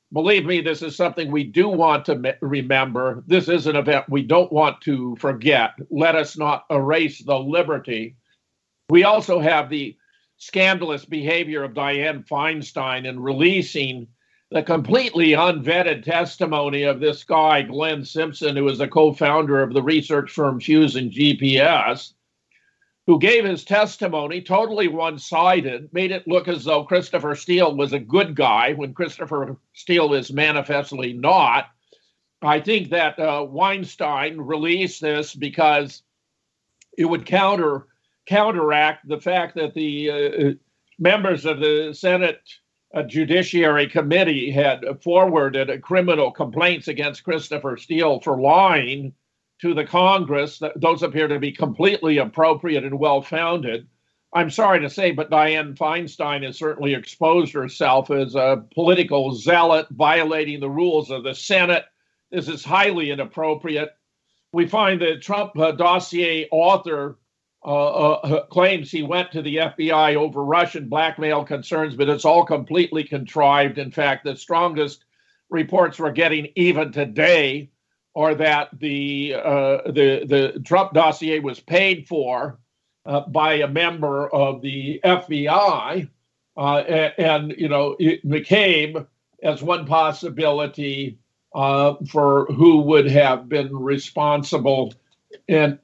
Believe me, this is something we do want to remember. This is an event we don't want to forget. Let us not erase the liberty. We also have the scandalous behavior of Dianne Feinstein in releasing the completely unvetted testimony of this guy, Glenn Simpson, who is a co-founder of the research firm Fusion GPS, who gave his testimony totally one-sided, made it look as though Christopher Steele was a good guy when Christopher Steele is manifestly not. I think that Weinstein released this because it would counteract the fact that the members of the Senate Judiciary Committee had forwarded criminal complaints against Christopher Steele for lying to the Congress. Those appear to be completely appropriate and well-founded. I'm sorry to say, but Dianne Feinstein has certainly exposed herself as a political zealot, violating the rules of the Senate. This is highly inappropriate. We find the Trump dossier author claims he went to the FBI over Russian blackmail concerns, but it's all completely contrived. In fact, the strongest reports we're getting even today are that the Trump dossier was paid for by a member of the FBI, and it became as one possibility for who would have been responsible. And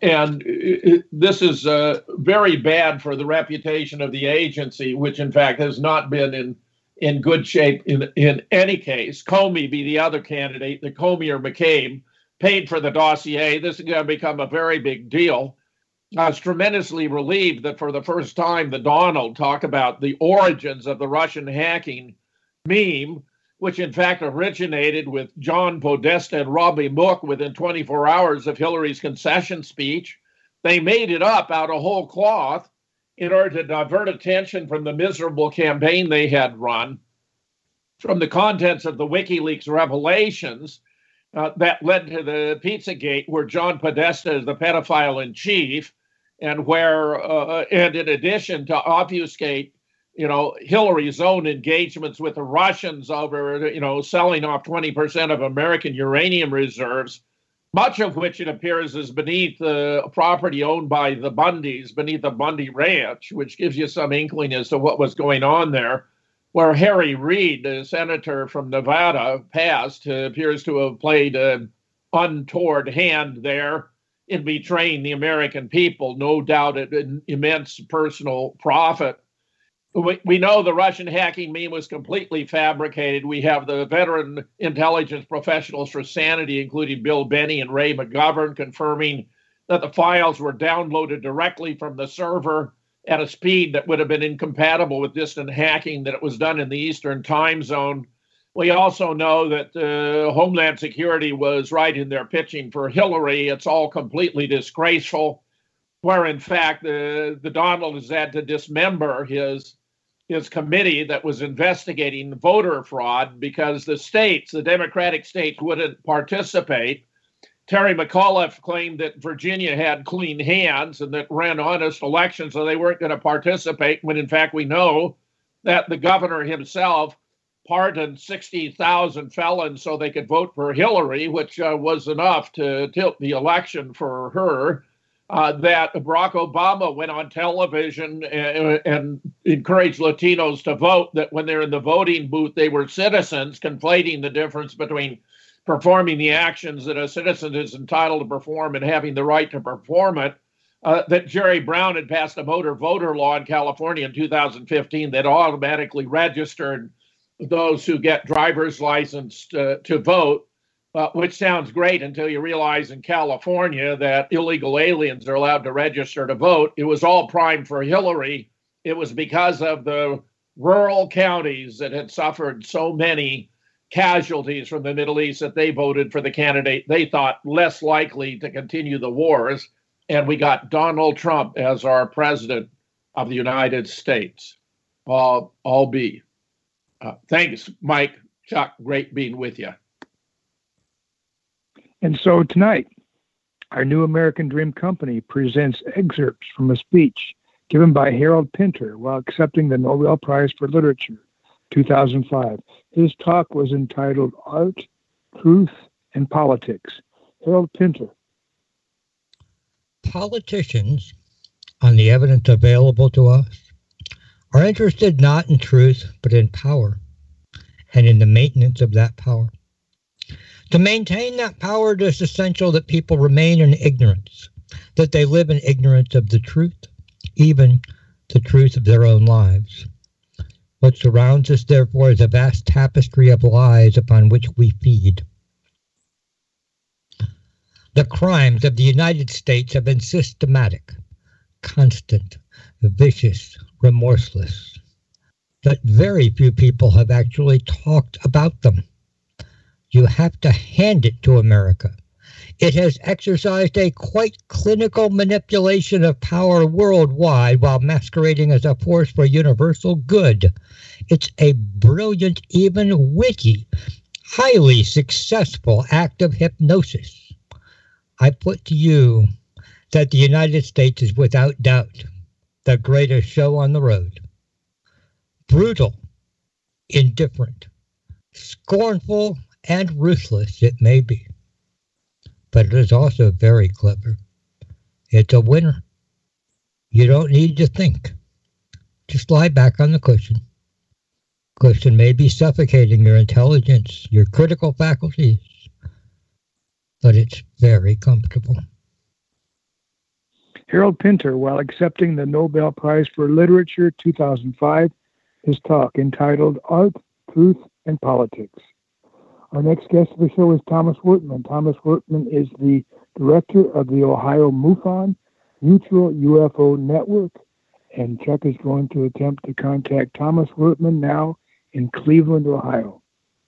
this is very bad for the reputation of the agency, which in fact has not been in good shape in any case. Comey be the other candidate, the Comey or McCabe, paid for the dossier. This is going to become a very big deal. I was tremendously relieved that for the first time, the Donald talked about the origins of the Russian hacking meme, which in fact originated with John Podesta and Robbie Mook within 24 hours of Hillary's concession speech. They made it up out of whole cloth in order to divert attention from the miserable campaign they had run, from the contents of the WikiLeaks revelations that led to the Pizzagate, where John Podesta is the pedophile in chief, and where, and in addition to obfuscate Hillary's own engagements with the Russians over, selling off 20% of American uranium reserves, much of which it appears is beneath the property owned by the Bundys, beneath the Bundy Ranch, which gives you some inkling as to what was going on there, where Harry Reid, the senator from Nevada, passed, appears to have played an untoward hand there in betraying the American people, no doubt at an immense personal profit. We know the Russian hacking meme was completely fabricated. We have the veteran intelligence professionals for sanity, including Bill Benny and Ray McGovern, confirming that the files were downloaded directly from the server at a speed that would have been incompatible with distant hacking, that it was done in the Eastern time zone. We also know that Homeland Security was right in their pitching for Hillary. It's all completely disgraceful, where in fact the Donald has had to dismember his committee that was investigating voter fraud because the Democratic states wouldn't participate. Terry McAuliffe claimed that Virginia had clean hands and that ran honest elections, so they weren't going to participate, when in fact we know that the governor himself pardoned 60,000 felons so they could vote for Hillary, which was enough to tilt the election for her. That Barack Obama went on television and encouraged Latinos to vote, that when they're in the voting booth, they were citizens, conflating the difference between performing the actions that a citizen is entitled to perform and having the right to perform it. That Jerry Brown had passed a motor voter law in California in 2015 that automatically registered those who get driver's license to vote. Which sounds great until you realize in California that illegal aliens are allowed to register to vote. It was all primed for Hillary. It was because of the rural counties that had suffered so many casualties from the Middle East that they voted for the candidate they thought less likely to continue the wars. And we got Donald Trump as our president of the United States. Thanks, Mike. Chuck, great being with you. And so tonight, our New American Dream Company presents excerpts from a speech given by Harold Pinter while accepting the Nobel Prize for Literature 2005. His talk was entitled Art, Truth, and Politics. Harold Pinter. Politicians, on the evidence available to us, are interested not in truth, but in power, and in the maintenance of that power. To maintain that power, it is essential that people remain in ignorance, that they live in ignorance of the truth, even the truth of their own lives. What surrounds us, therefore, is a vast tapestry of lies upon which we feed. The crimes of the United States have been systematic, constant, vicious, remorseless. But very few people have actually talked about them. You have to hand it to America. It has exercised a quite clinical manipulation of power worldwide while masquerading as a force for universal good. It's a brilliant, even witty, highly successful act of hypnosis. I put to you that the United States is without doubt the greatest show on the road. Brutal, indifferent, scornful, and ruthless it may be, but it is also very clever. It's a winner. You don't need to think. Just lie back on the cushion. Cushion may be suffocating your intelligence, your critical faculties, but it's very comfortable. Harold Pinter, while accepting the Nobel Prize for Literature 2005, his talk entitled Art, Truth, and Politics. Our next guest of the show is Thomas Wertman. Thomas Wertman is the director of the Ohio MUFON, Mutual UFO Network, and Chuck is going to attempt to contact Thomas Wertman now in Cleveland, Ohio.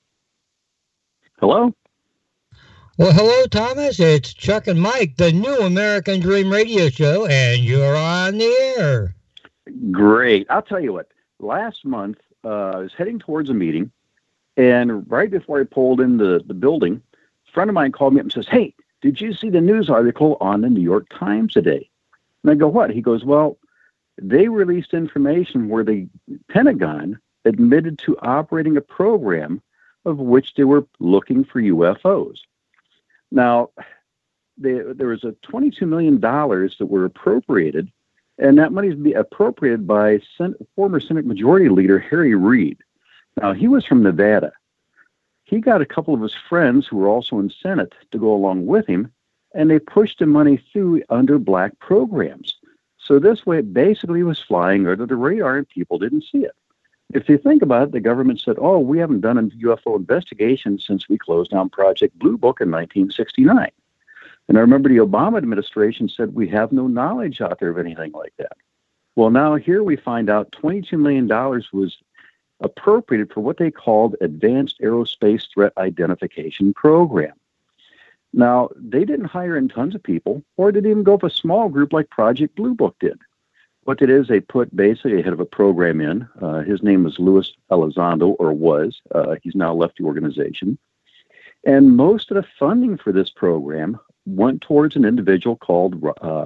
Hello? Well, hello, Thomas. It's Chuck and Mike, the new American Dream radio show, and you're on the air. Great. I'll tell you what. Last month, I was heading towards a meeting, and right before I pulled into the building, a friend of mine called me up and says, "Hey, did you see the news article on the New York Times today?" And I go, "What?" He goes, "Well, they released information where the Pentagon admitted to operating a program of which they were looking for UFOs." Now, there was a $22 million that were appropriated, and that money is appropriated by former Senate Majority Leader Harry Reid. Now, he was from Nevada. He got a couple of his friends who were also in Senate to go along with him, and they pushed the money through under black programs. So this way, it basically was flying under the radar, and people didn't see it. If you think about it, the government said, "Oh, we haven't done a UFO investigation since we closed down Project Blue Book in 1969. And I remember the Obama administration said, "We have no knowledge out there of anything like that." Well, now here we find out $22 million was appropriated for what they called Advanced Aerospace Threat Identification Program. Now, they didn't hire in tons of people, or didn't even go with a small group like Project Blue Book did. What they did is they put basically a head of a program in. His name was Luis Elizondo, or was. He's now left the organization. And most of the funding for this program went towards an individual called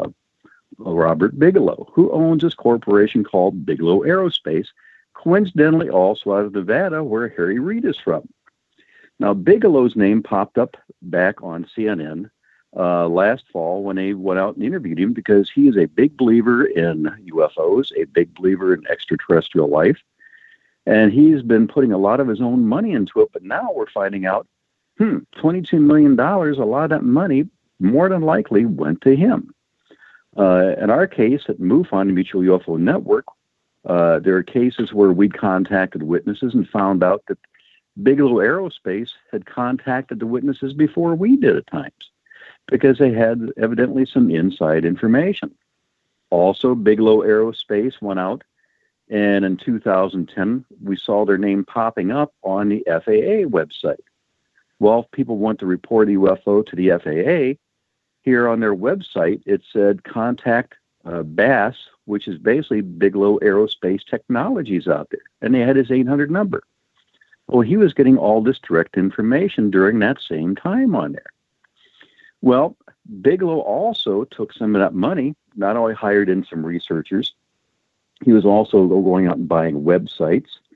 Robert Bigelow, who owns this corporation called Bigelow Aerospace, coincidentally also out of Nevada, where Harry Reid is from. Now, Bigelow's name popped up back on CNN last fall when they went out and interviewed him, because he is a big believer in UFOs, a big believer in extraterrestrial life, and he's been putting a lot of his own money into it. But now we're finding out, $22 million, a lot of that money more than likely went to him. In our case at MUFON, Mutual UFO Network, there are cases where we contacted witnesses and found out that Bigelow Aerospace had contacted the witnesses before we did at times, because they had evidently some inside information. Also, Bigelow Aerospace went out, and in 2010, we saw their name popping up on the FAA website. Well, if people want to report a UFO to the FAA, here on their website, it said contact BASS, which is basically Bigelow Aerospace Technologies out there, and they had his 800 number. Well, he was getting all this direct information during that same time on there. Well, Bigelow also took some of that money, not only hired in some researchers, he was also going out and buying websites,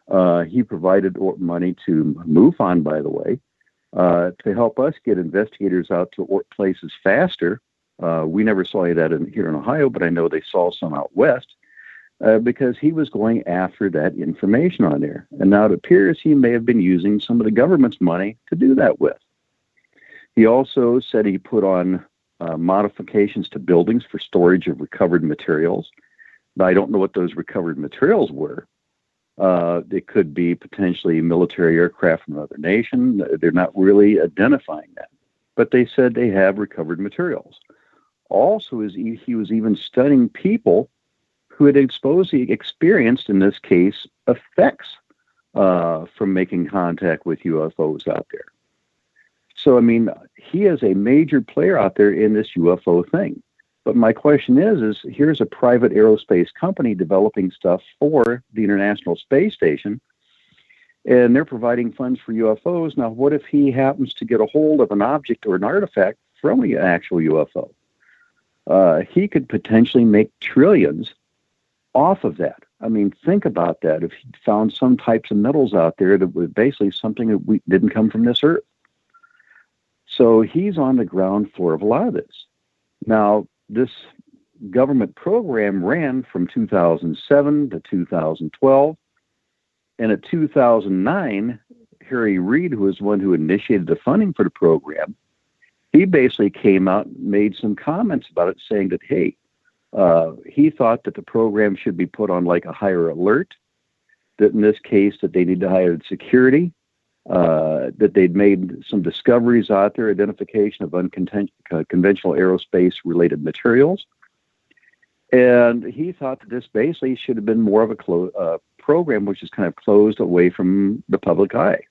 He provided money to MUFON, by the way, to help us get investigators out to places faster. We never saw any of that here in Ohio, but I know they saw some out west because he was going after that information on there. And now it appears he may have been using some of the government's money to do that with. He also said he put on modifications to buildings for storage of recovered materials. Now, I don't know what those recovered materials were. It could be potentially military aircraft from another nation. They're not really identifying that. But they said they have recovered materials. Also, he was even studying people who had experienced, in this case, effects from making contact with UFOs out there. So, I mean, he is a major player out there in this UFO thing. But my question is here's a private aerospace company developing stuff for the International Space Station, and they're providing funds for UFOs. Now, what if he happens to get a hold of an object or an artifact from an actual UFO? He could potentially make trillions off of that. I mean, think about that. If he found some types of metals out there that were basically something that didn't come from this earth. So he's on the ground floor of a lot of this. Now, this government program ran from 2007 to 2012. And at 2009, Harry Reid, who was the one who initiated the funding for the program, he basically came out and made some comments about it, saying that, hey, he thought that the program should be put on like a higher alert, that in this case that they need to hire security, that they'd made some discoveries out there, identification of unconventional aerospace-related materials. And he thought that this basically should have been more of a program which is kind of closed away from the public eye.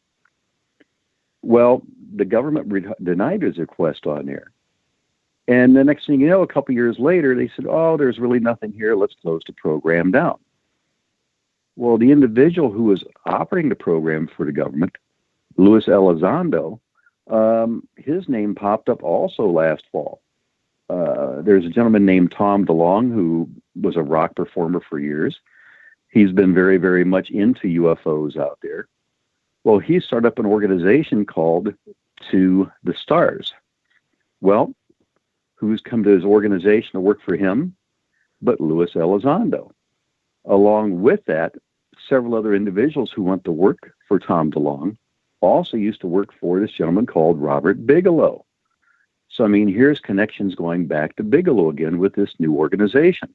Well, the government denied his request on there. And the next thing you know, a couple years later, they said, oh, there's really nothing here. Let's close the program down. Well, the individual who was operating the program for the government, Luis Elizondo, his name popped up also last fall. There's a gentleman named Tom DeLonge who was a rock performer for years. He's been very, very much into UFOs out there. Well, he started up an organization called To the Stars. Well, who's come to his organization to work for him but Luis Elizondo? Along with that, several other individuals who went to work for Tom DeLonge also used to work for this gentleman called Robert Bigelow. So, I mean, here's connections going back to Bigelow again with this new organization.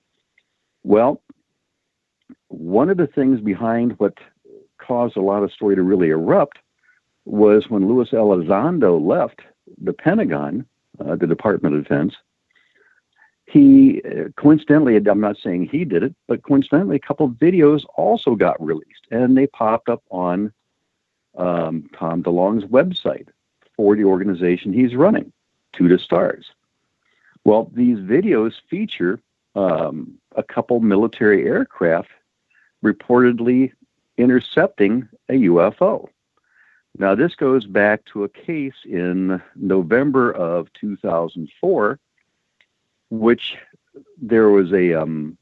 Well, one of the things behind what caused a lot of story to really erupt was when Luis Elizondo left the Pentagon, the Department of Defense. He, coincidentally, I'm not saying he did it, but coincidentally, a couple of videos also got released, and they popped up on Tom DeLonge's website for the organization he's running, To the Stars. Well, these videos feature a couple military aircraft reportedly intercepting a UFO. Now, this goes back to a case in November of 2004, which there was a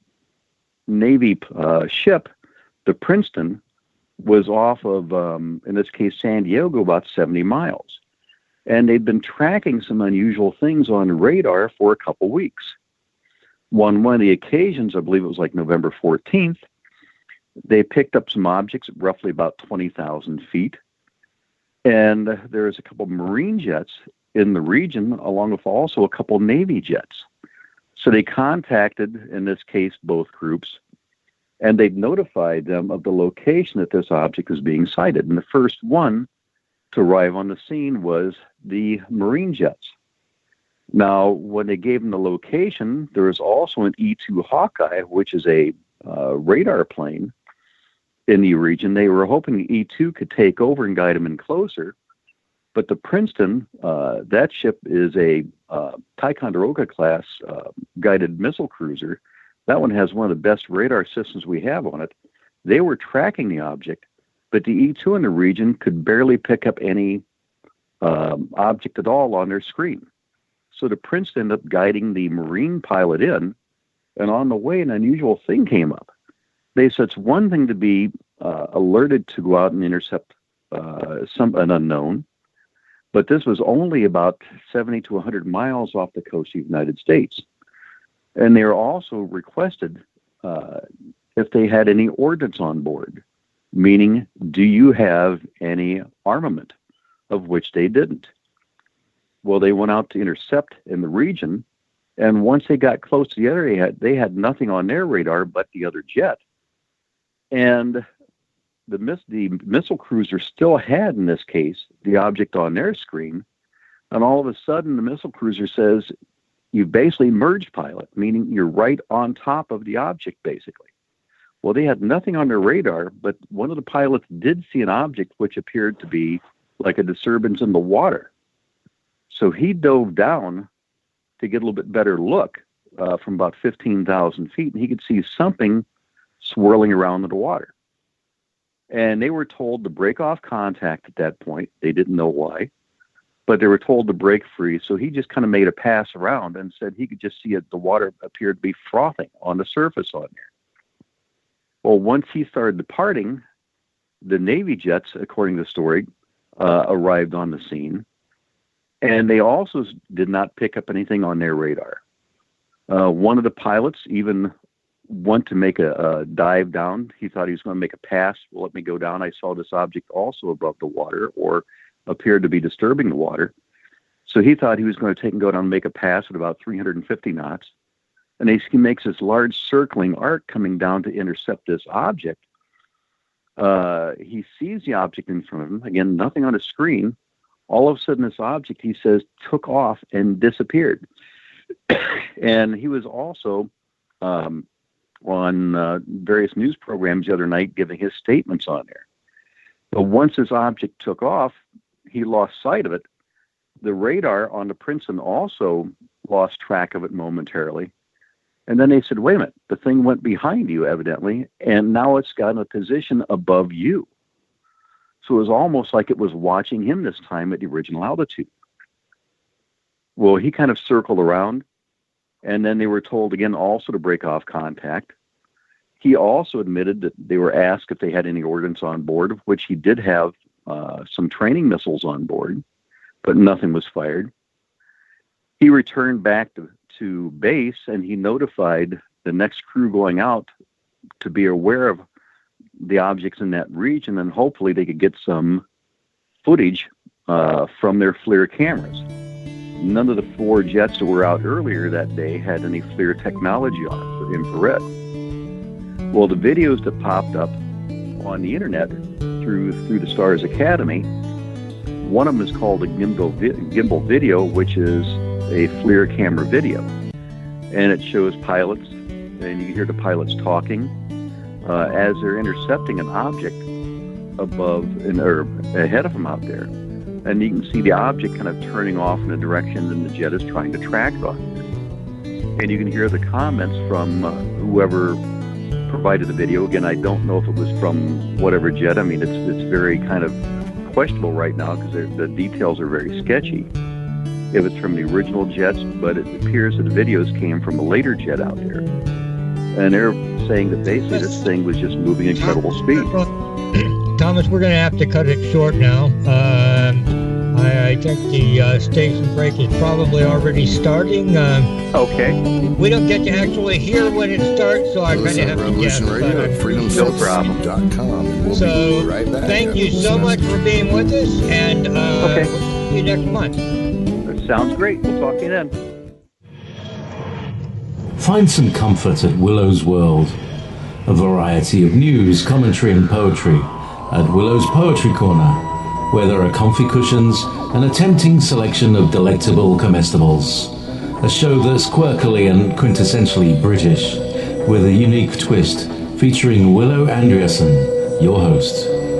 Navy ship, the Princeton, was off of, in this case, San Diego, about 70 miles. And they'd been tracking some unusual things on radar for a couple weeks. One of the occasions, I believe it was like November 14th, they picked up some objects roughly about 20,000 feet. And there's a couple of Marine jets in the region, along with also a couple Navy jets. So they contacted, in this case, both groups, and they notified them of the location that this object was being sighted. And the first one to arrive on the scene was the Marine jets. Now, when they gave them the location, there was also an E-2 Hawkeye, which is a radar plane in the region. They were hoping the E-2 could take over and guide them in closer. But the Princeton, that ship is a Ticonderoga class guided missile cruiser. That one has one of the best radar systems we have on it. They were tracking the object, but the E-2 in the region could barely pick up any object at all on their screen. So the Princeton ended up guiding the Marine pilot in, and on the way, an unusual thing came up. They said it's one thing to be alerted to go out and intercept an unknown. But this was only about 70 to 100 miles off the coast of the United States. And they were also requested if they had any ordnance on board, meaning, do you have any armament, of which they didn't. Well, they went out to intercept in the region, and once they got close to the other, they had nothing on their radar but the other jet. And the missile cruiser still had, in this case, the object on their screen, and all of a sudden the missile cruiser says, you basically merged, pilot, meaning you're right on top of the object, basically. Well, they had nothing on their radar, but one of the pilots did see an object which appeared to be like a disturbance in the water. So he dove down to get a little bit better look from about 15,000 feet, and he could see something swirling around in the water. And they were told to break off contact at that point. They didn't know why, but they were told to break free. So he just kind of made a pass around and said he could just see it. The water appeared to be frothing on the surface on there. Well, once he started departing, the Navy jets, according to the story, arrived on the scene, and they also did not pick up anything on their radar. One of the pilots even went to make a dive down. He thought he was going to make a pass. Well, let me go down. I saw this object also above the water, or appeared to be disturbing the water. So he thought he was going to take and go down and make a pass at about 350 knots. And he makes this large circling arc coming down to intercept this object. He sees the object in front of him. Again, nothing on his screen. All of a sudden, this object, he says, took off and disappeared. And he was also on various news programs the other night giving his statements on there. But once this object took off, he lost sight of it. The radar on the Princeton also lost track of it momentarily. And then they said, wait a minute, the thing went behind you, evidently, and now it's got a position above you. So it was almost like it was watching him this time at the original altitude. Well, he kind of circled around, and then they were told again also to break off contact. He also admitted that they were asked if they had any ordnance on board, of which he did have some training missiles on board, but nothing was fired. He returned back to base, and he notified the next crew going out to be aware of the objects in that region, and hopefully they could get some footage from their FLIR cameras. None of the 4 jets that were out earlier that day had any FLIR technology on it for infrared. Well, the videos that popped up on the internet through the Stars Academy, one of them is called a gimbal video, which is a FLIR camera video, and it shows pilots, and you can hear the pilots talking as they're intercepting an object above or ahead of them out there, and you can see the object kind of turning off in a direction, and the jet is trying to track it on there. And you can hear the comments from whoever provided the video. Again, I don't know if it was from whatever jet. I mean, it's very kind of questionable right now because the details are very sketchy. If it's from the original jets, but it appears that the videos came from a later jet out there. And they're saying that basically this thing was just moving at incredible speed. Thomas, we're going to have to cut it short now. I think the station break is probably already starting. Okay. We don't get to actually hear when it starts, so I kind of have to guess. FreedomSlips.com. So, be right back. Thank you so much for being with us, and we'll see you next month. That sounds great. We'll talk to you then. Find some comfort at Willow's World. A variety of news, commentary and poetry at Willow's Poetry Corner, where there are comfy cushions and a tempting selection of delectable comestibles. A show that's quirkily and quintessentially British, with a unique twist featuring Willow Andreasen, your host.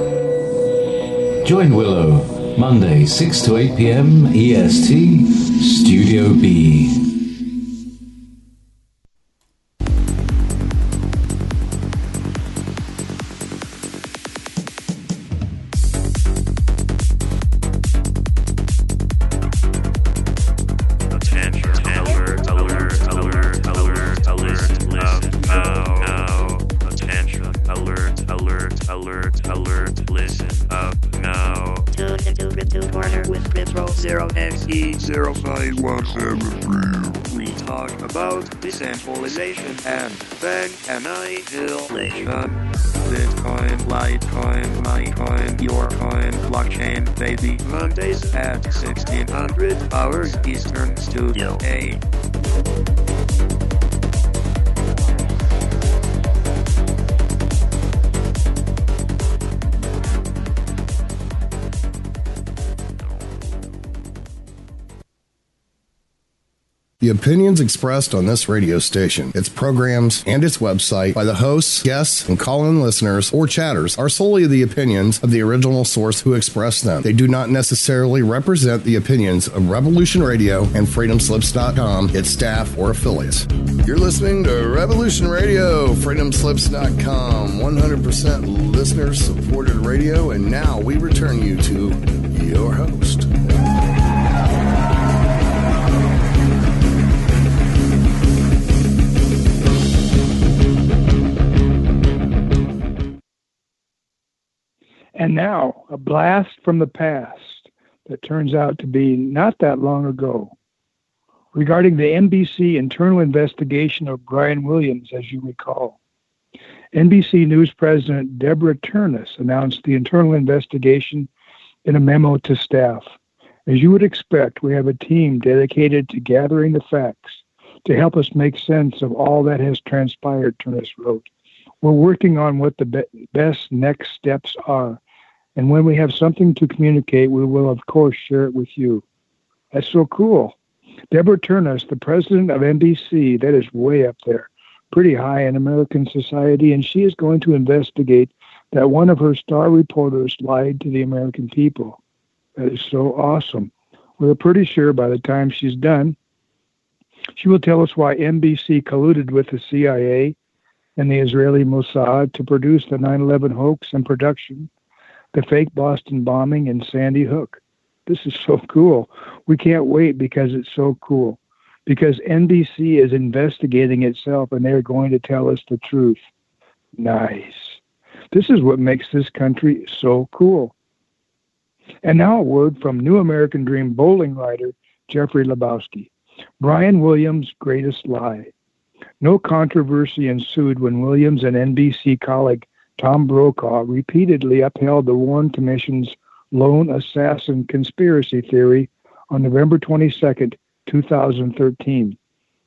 Join Willow, Monday 6 to 8 p.m. EST, Studio B. Alert. XE0517. We talk about decentralization and then annihilation. Bitcoin, Litecoin, MyCoin, Yourcoin, blockchain, baby. Mondays at 1600 hours Eastern, Studio A. The opinions expressed on this radio station, its programs, and its website by the hosts, guests, and call-in listeners or chatters are solely the opinions of the original source who expressed them. They do not necessarily represent the opinions of Revolution Radio and FreedomSlips.com, its staff, or affiliates. You're listening to Revolution Radio, FreedomSlips.com, 100% listener-supported radio, and now we return you to your host. And now, a blast from the past that turns out to be not that long ago. Regarding the NBC internal investigation of Brian Williams, as you recall. NBC News President Deborah Turnus announced the internal investigation in a memo to staff. As you would expect, we have a team dedicated to gathering the facts to help us make sense of all that has transpired, Turnus wrote. We're working on what the best next steps are. And when we have something to communicate, we will, of course, share it with you. That's so cool. Deborah Turnus, the president of NBC, that is way up there, pretty high in American society, and she is going to investigate that one of her star reporters lied to the American people. That is so awesome. We're pretty sure by the time she's done, she will tell us why NBC colluded with the CIA and the Israeli Mossad to produce the 9/11 hoax and production, the fake Boston bombing, and Sandy Hook. This is so cool. We can't wait because it's so cool. Because NBC is investigating itself and they're going to tell us the truth. Nice. This is what makes this country so cool. And now a word from New American Dream bowling writer Jeffrey Lebowski. Brian Williams' greatest lie. No controversy ensued when Williams and NBC colleague Tom Brokaw repeatedly upheld the Warren Commission's lone assassin conspiracy theory on November 22, 2013.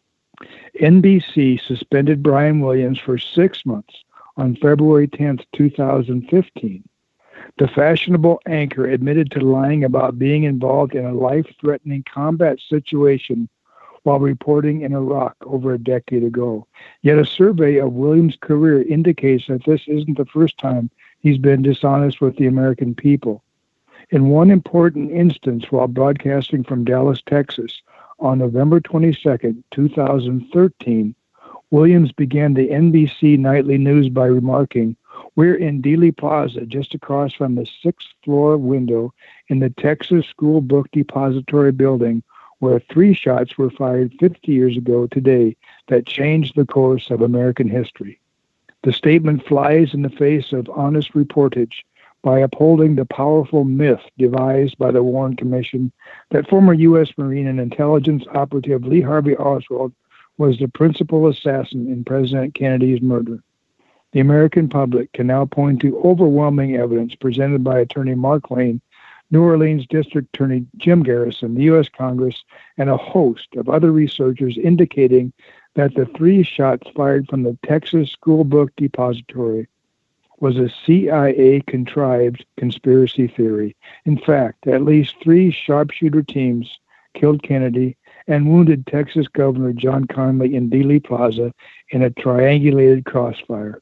NBC suspended Brian Williams for 6 months on February 10, 2015. The fashionable anchor admitted to lying about being involved in a life-threatening combat situation while reporting in Iraq over a decade ago. Yet a survey of Williams' career indicates that this isn't the first time he's been dishonest with the American people. In one important instance, while broadcasting from Dallas, Texas, on November 22, 2013, Williams began the NBC Nightly News by remarking, "We're in Dealey Plaza, just across from the 6th floor window in the Texas School Book Depository building, where 3 shots were fired 50 years ago today that changed the course of American history." The statement flies in the face of honest reportage by upholding the powerful myth devised by the Warren Commission that former U.S. Marine and intelligence operative Lee Harvey Oswald was the principal assassin in President Kennedy's murder. The American public can now point to overwhelming evidence presented by Attorney Mark Lane, New Orleans District Attorney Jim Garrison, the U.S. Congress, and a host of other researchers indicating that the 3 shots fired from the Texas School Book Depository was a CIA-contrived conspiracy theory. In fact, at least 3 sharpshooter teams killed Kennedy and wounded Texas Governor John Connally in Dealey Plaza in a triangulated crossfire.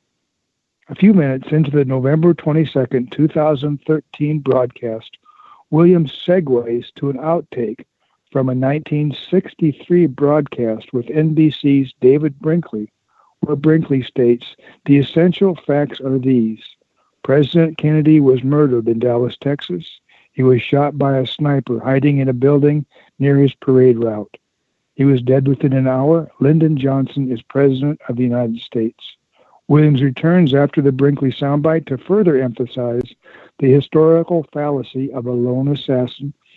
A few minutes into the November 22, 2013 broadcast, Williams segues to an outtake from a 1963 broadcast with NBC's David Brinkley, where Brinkley states, "The essential facts are these. President Kennedy was murdered in Dallas, Texas. He was shot by a sniper hiding in a building near his parade route. He was dead within an hour. Lyndon Johnson is President of the United States." Williams returns after the Brinkley soundbite to further emphasize the historical fallacy of a lone assassin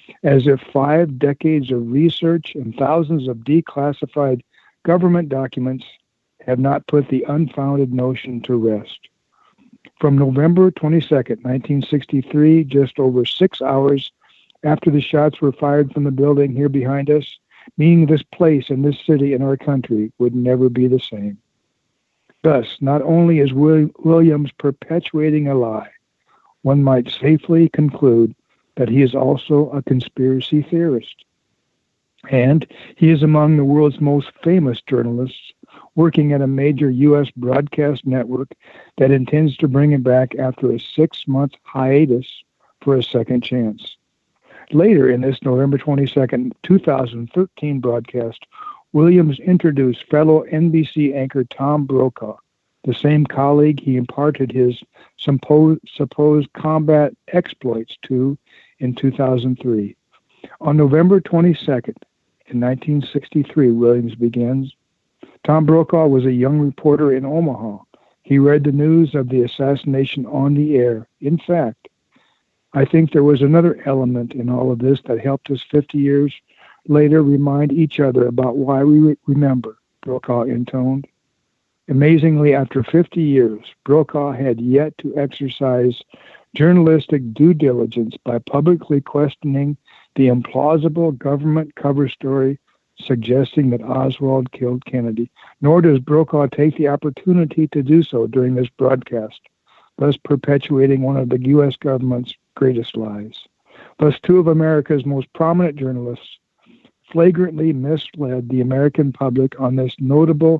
as if 5 decades of research and thousands of declassified government documents have not put the unfounded notion to rest. From November 22nd, 1963, just over 6 hours after the shots were fired from the building here behind us, meaning this place and this city and our country would never be the same. Thus, not only is Williams perpetuating a lie, one might safely conclude that he is also a conspiracy theorist. And he is among the world's most famous journalists, working at a major U.S. broadcast network that intends to bring him back after a 6-month hiatus for a second chance. Later in this November 22nd, 2013 broadcast, Williams introduced fellow NBC anchor Tom Brokaw, the same colleague he imparted his supposed combat exploits to in 2003. On November 22nd, in 1963, Williams begins, Tom Brokaw was a young reporter in Omaha. He read the news of the assassination on the air. In fact, I think there was another element in all of this that helped us 50 years later remind each other about why we remember, Brokaw intoned. Amazingly, after 50 years, Brokaw had yet to exercise journalistic due diligence by publicly questioning the implausible government cover story suggesting that Oswald killed Kennedy, nor does Brokaw take the opportunity to do so during this broadcast, thus perpetuating one of the U.S. government's greatest lies. Thus, 2 of America's most prominent journalists flagrantly misled the American public on this notable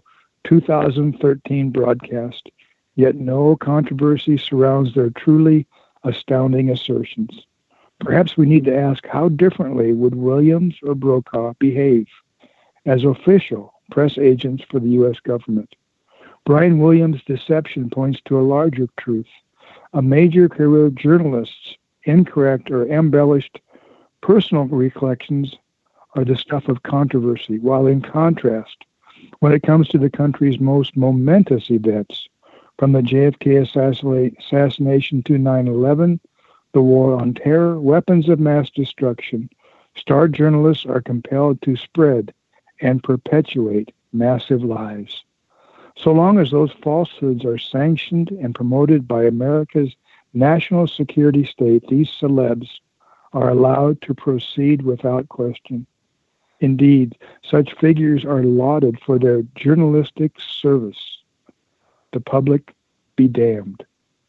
2013 broadcast, yet no controversy surrounds their truly astounding assertions. Perhaps we need to ask, how differently would Williams or Brokaw behave as official press agents for the U.S. government? Brian Williams' deception points to a larger truth. A major career journalist's incorrect or embellished personal recollections are the stuff of controversy, while in contrast, when it comes to the country's most momentous events, from the JFK assassination to 9/11, the war on terror, weapons of mass destruction, star journalists are compelled to spread and perpetuate massive lies. So long as those falsehoods are sanctioned and promoted by America's national security state, these celebs are allowed to proceed without question. Indeed, such figures are lauded for their journalistic service. The public be damned.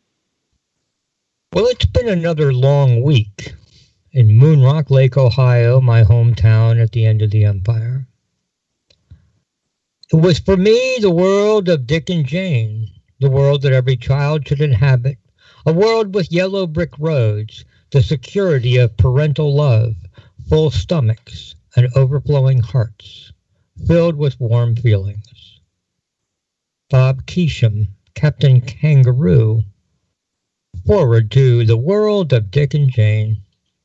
Well, it's been another long week in Moon Rock Lake, Ohio, my hometown at the end of the empire. It was for me the world of Dick and Jane, the world that every child should inhabit, a world with yellow brick roads, the security of parental love, full stomachs, and overflowing hearts, filled with warm feelings. Bob Keesham, Captain Kangaroo. Forward to the world of Dick and Jane.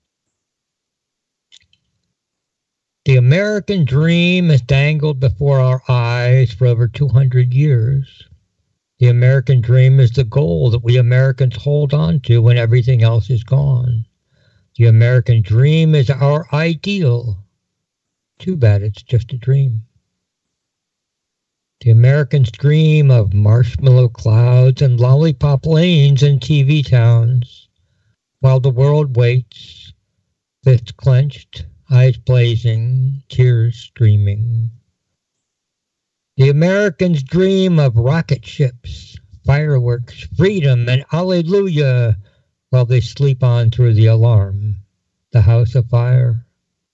The American dream has dangled before our eyes for over 200 years. The American dream is the goal that we Americans hold on to when everything else is gone. The American dream is our ideal. Too bad it's just a dream. The Americans dream of marshmallow clouds and lollipop lanes in TV towns, while the world waits, fists clenched, eyes blazing, tears streaming. The Americans dream of rocket ships, fireworks, freedom, and hallelujah, while they sleep on through the alarm, the house of fire.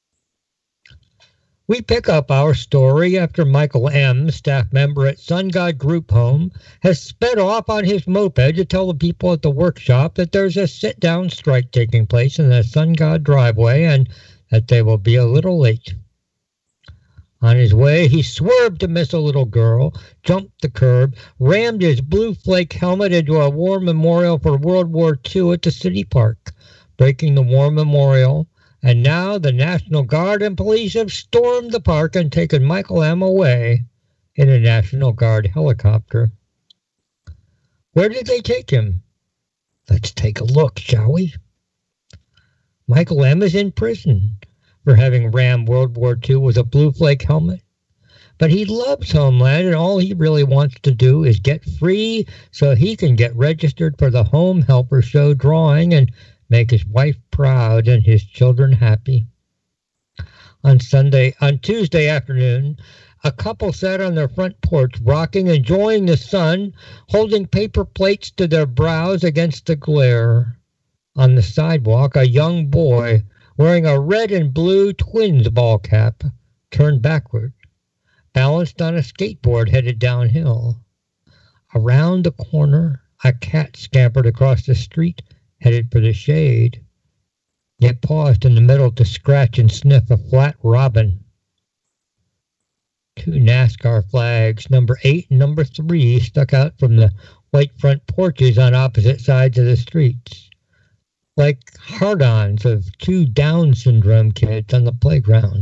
We pick up our story after Michael M., staff member at Sun God Group Home, has sped off on his moped to tell the people at the workshop that there's a sit-down strike taking place in the Sun God driveway and that they will be a little late. On his way, he swerved to miss a little girl, jumped the curb, rammed his blue flake helmet into a war memorial for World War II at the city park, breaking the war memorial. And now the National Guard and police have stormed the park and taken Michael M. away in a National Guard helicopter. Where did they take him? Let's take a look, shall we? Michael M. is in prison for having rammed World War II with a blue flake helmet. But he loves Homeland, and all he really wants to do is get free so he can get registered for the Home Helper Show drawing and make his wife proud and his children happy. On Tuesday afternoon, a couple sat on their front porch, rocking, enjoying the sun, holding paper plates to their brows against the glare. On the sidewalk, a young boy wearing a red and blue Twins ball cap turned backward, balanced on a skateboard headed downhill. Around the corner, a cat scampered across the street, headed for the shade, yet paused in the middle to scratch and sniff a flat robin. 2 NASCAR flags, number 8 and number 3, stuck out from the white front porches on opposite sides of the streets, like hard-ons of 2 Down syndrome kids on the playground.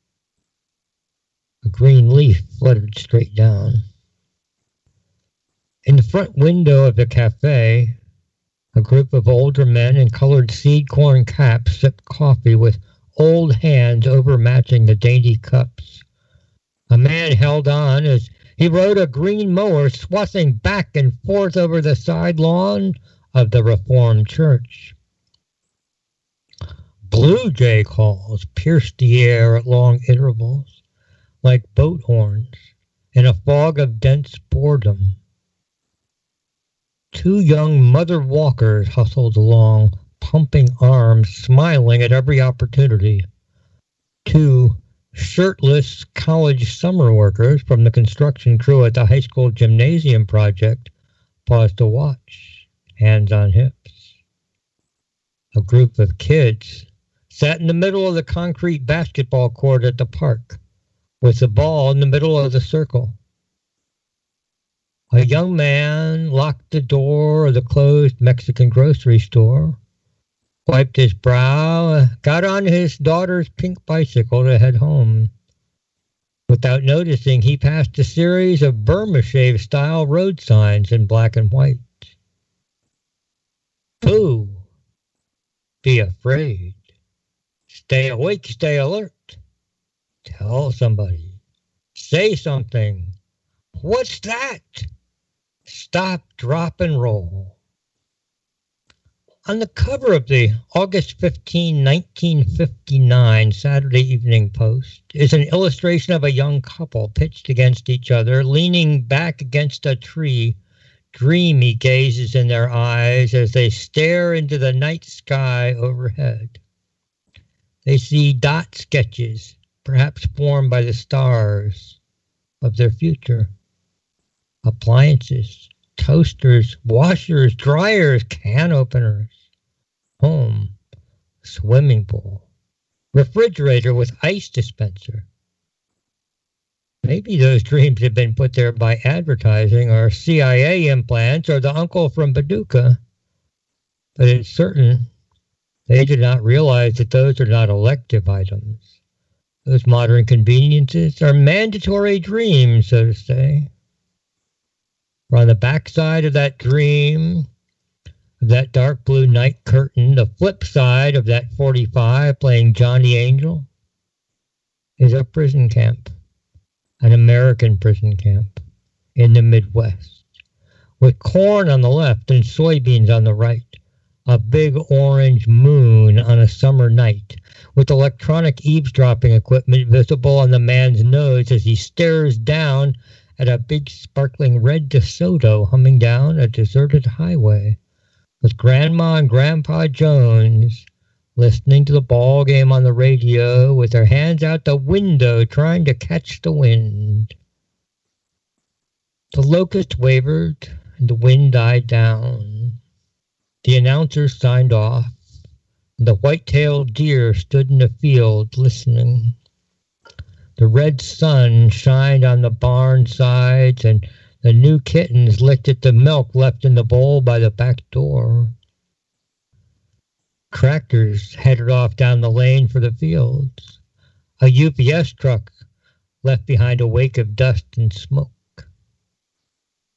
A green leaf fluttered straight down. In the front window of the cafe, a group of older men in colored seed corn caps sipped coffee with old hands overmatching the dainty cups. A man held on as he rode a green mower swathing back and forth over the side lawn of the Reformed church. Blue jay calls pierced the air at long intervals, like boat horns, in a fog of dense boredom. 2 young mother walkers hustled along, pumping arms, smiling at every opportunity. 2 shirtless college summer workers from the construction crew at the high school gymnasium project paused to watch, hands on hips. A group of kids sat in the middle of the concrete basketball court at the park, with the ball in the middle of the circle. A young man locked the door of the closed Mexican grocery store, wiped his brow, got on his daughter's pink bicycle to head home. Without noticing, he passed a series of Burma shave-style road signs in black and white. Boo! Be afraid. Stay awake, stay alert. Tell somebody. Say something. What's that? Stop, drop, and roll. On the cover of the August 15, 1959 Saturday Evening Post is an illustration of a young couple pitched against each other, leaning back against a tree. Dreamy gazes in their eyes as they stare into the night sky overhead. They see dot sketches, perhaps formed by the stars, of their future. Appliances, toasters, washers, dryers, can openers, home, swimming pool, refrigerator with ice dispenser. Maybe those dreams have been put there by advertising or CIA implants or the uncle from Paducah. But it's certain they did not realize that those are not elective items. Those modern conveniences are mandatory dreams, so to say. For on the backside of that dream, of that dark blue night curtain, the flip side of that 45 playing Johnny Angel, is a prison camp, an American prison camp in the Midwest, with corn on the left and soybeans on the right, a big orange moon on a summer night, with electronic eavesdropping equipment visible on the man's nose as he stares down at a big sparkling red DeSoto humming down a deserted highway, with Grandma and Grandpa Jones listening to the ball game on the radio with their hands out the window trying to catch the wind. The locust wavered and the wind died down. The announcers signed off, and the white-tailed deer stood in the field listening. The red sun shined on the barn sides, and the new kittens licked at the milk left in the bowl by the back door. Tractors headed off down the lane for the fields. A UPS truck left behind a wake of dust and smoke.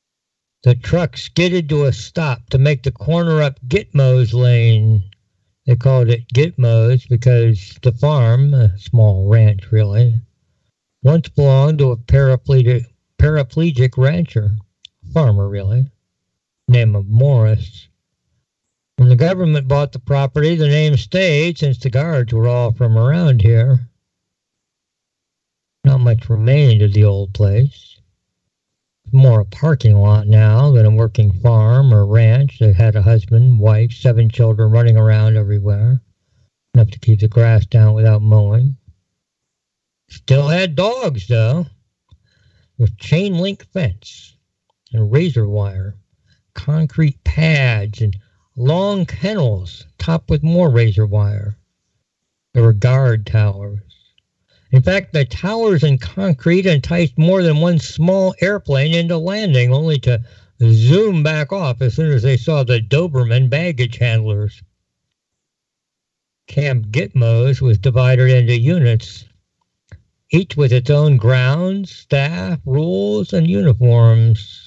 The truck skidded to a stop to make the corner up Gitmo's lane. They called it Gitmo's because the farm, a small ranch really, once belonged to a paraplegic rancher, farmer really, name of Morris. When the government bought the property, the name stayed since the guards were all from around here. Not much remained of the old place. More a parking lot now than a working farm or ranch. They had a husband, wife, 7 children running around everywhere, enough to keep the grass down without mowing. Still had dogs, though, with chain link fence and razor wire, concrete pads, and long kennels topped with more razor wire. There were guard towers. In fact, the towers in concrete enticed more than one small airplane into landing, only to zoom back off as soon as they saw the Doberman baggage handlers. Camp Gitmo's was divided into units, each with its own grounds, staff, rules, and uniforms.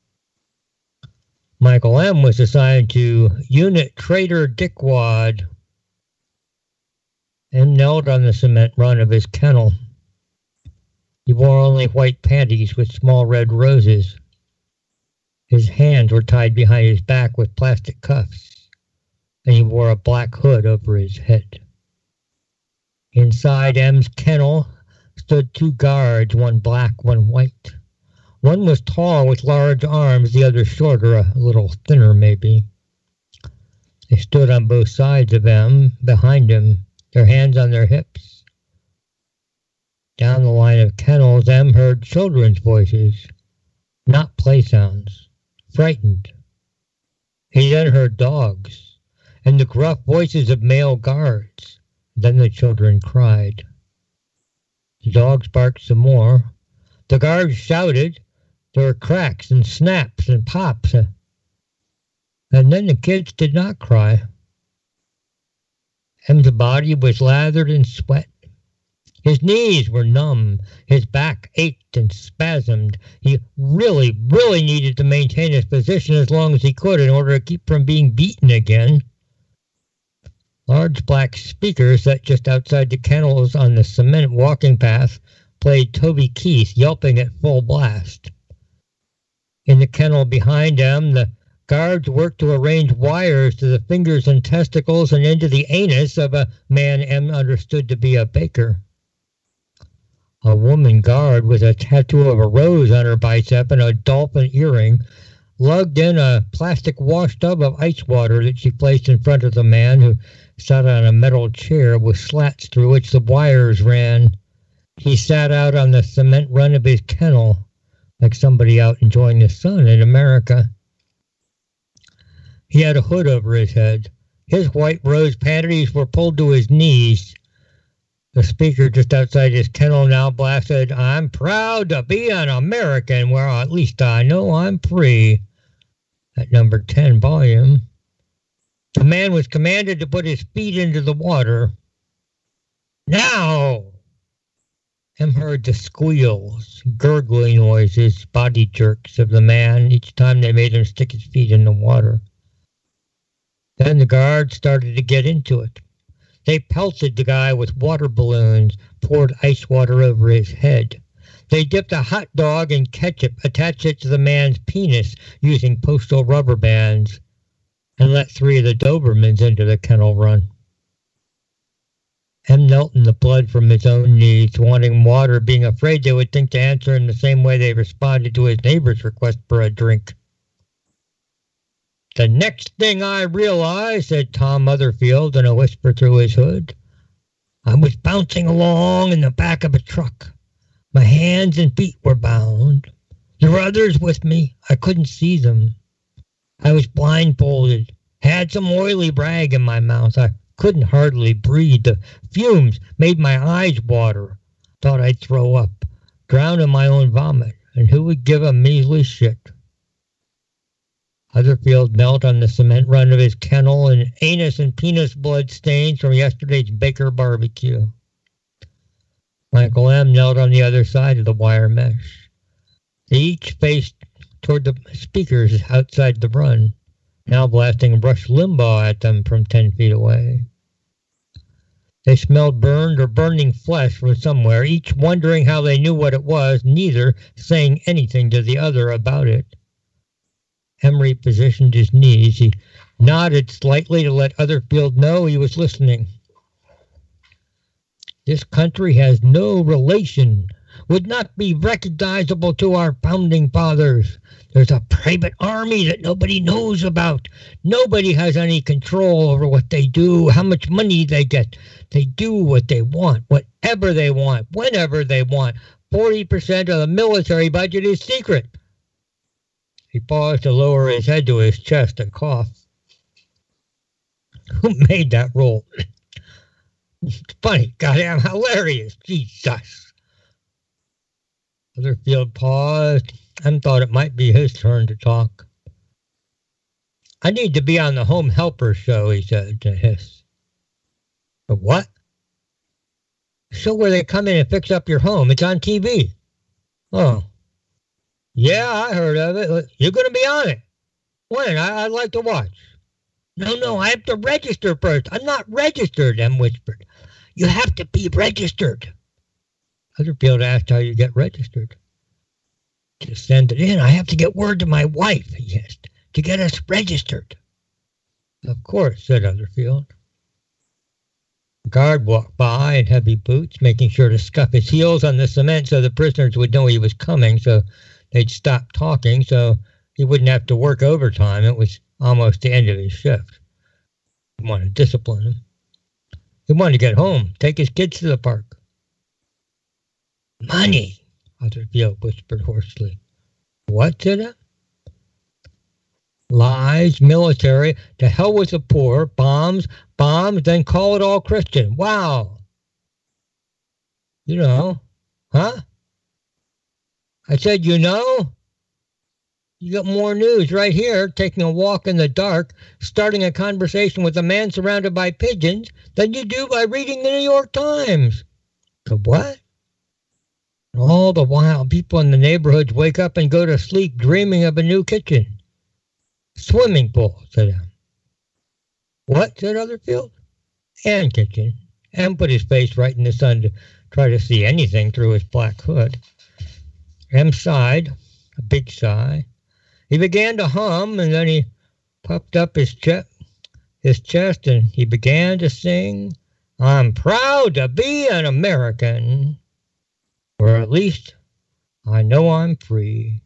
Michael M. was assigned to Unit Trader Dickwad and knelt on the cement run of his kennel. He wore only white panties with small red roses. His hands were tied behind his back with plastic cuffs, and he wore a black hood over his head. Inside M's kennel stood 2 guards, one black, one white. One was tall with large arms, the other shorter, a little thinner maybe. They stood on both sides of M, behind him, their hands on their hips. Down the line of kennels, M heard children's voices, not play sounds, frightened. He then heard dogs, and the gruff voices of male guards. Then the children cried. The dogs barked some more. The guards shouted. There were cracks and snaps and pops. And then the kids did not cry. M's body was lathered in sweat. His knees were numb. His back ached and spasmed. He really needed to maintain his position as long as he could in order to keep from being beaten again. Large black speakers set just outside the kennels on the cement walking path played Toby Keith yelping at full blast. In the kennel behind him, the guards worked to arrange wires to the fingers and testicles and into the anus of a man M understood to be a baker. A woman guard with a tattoo of a rose on her bicep and a dolphin earring lugged in a plastic wash tub of ice water that she placed in front of the man who sat on a metal chair with slats through which the wires ran. He sat out on the cement run of his kennel, like somebody out enjoying the sun in America. He had a hood over his head. His white rose panties were pulled to his knees. The speaker just outside his kennel now blasted, "I'm proud to be an American, where at least I know I'm free," at number 10 volume. The man was commanded to put his feet into the water. Now! M heard the squeals, gurgling noises, body jerks of the man each time they made him stick his feet in the water. Then the guards started to get into it. They pelted the guy with water balloons, poured ice water over his head. They dipped a hot dog in ketchup, attached it to the man's penis using postal rubber bands, and let 3 of the Dobermans into the kennel run. M knelt in the blood from his own knees, wanting water, being afraid they would think to answer in the same way they responded to his neighbor's request for a drink. "The next thing I realized," said Tom Motherfield in a whisper through his hood, "I was bouncing along in the back of a truck. My hands and feet were bound. There were others with me. I couldn't see them. I was blindfolded, had some oily rag in my mouth. I couldn't hardly breathe. The fumes made my eyes water. Thought I'd throw up, drown in my own vomit, and who would give a measly shit?" Motherfield knelt on the cement run of his kennel, and anus and penis blood stains from yesterday's Baker barbecue. Michael M. knelt on the other side of the wire mesh. They each faced toward the speakers outside the run, now blasting Rush Limbaugh at them from 10 feet away. They smelled burned or burning flesh from somewhere, each wondering how they knew what it was, neither saying anything to the other about it. Emery positioned his knees. He nodded slightly to let Otherfield know he was listening. This country has no relation, would not be recognizable to our founding fathers. There's a private army that nobody knows about. Nobody has any control over what they do, how much money they get. They do what they want, whatever they want, whenever they want. 40% of the military budget is secret. He paused to lower his head to his chest and cough. Who made that roll? It's funny, goddamn hilarious, Jesus. Otherfield paused and thought it might be his turn to talk. I need to be on the Home Helper show, he said to Hiss. The what? The show where they come in and fix up your home. It's on TV. Oh. Yeah, I heard of it. You're going to be on it. When? I'd like to watch. No, I have to register first. I'm not registered, Em whispered. You have to be registered. Otherfield asked how you get registered. To send it in, I have to get word to my wife, he asked, to get us registered. Of course, said Otherfield. A guard walked by in heavy boots, making sure to scuff his heels on the cement so the prisoners would know he was coming, so they'd stop talking, so he wouldn't have to work overtime. It was almost the end of his shift. He wanted to discipline him. He wanted to get home, take his kids to the park. Money, Otherfield whispered hoarsely. What, said I? Lies, military, to hell with the poor, bombs, then call it all Christian. Wow. You know, huh? I said, you know? You got more news right here, taking a walk in the dark, starting a conversation with a man surrounded by pigeons, than you do by reading the New York Times. The what? All the while, people in the neighborhoods wake up and go to sleep dreaming of a new kitchen. Swimming pool, said Em. What, said Otherfield? And kitchen. Em put his face right in the sun to try to see anything through his black hood. Em sighed, a big sigh. He began to hum, and then he puffed up his chest, and he began to sing, I'm proud to be an American. Or at least, I know I'm free.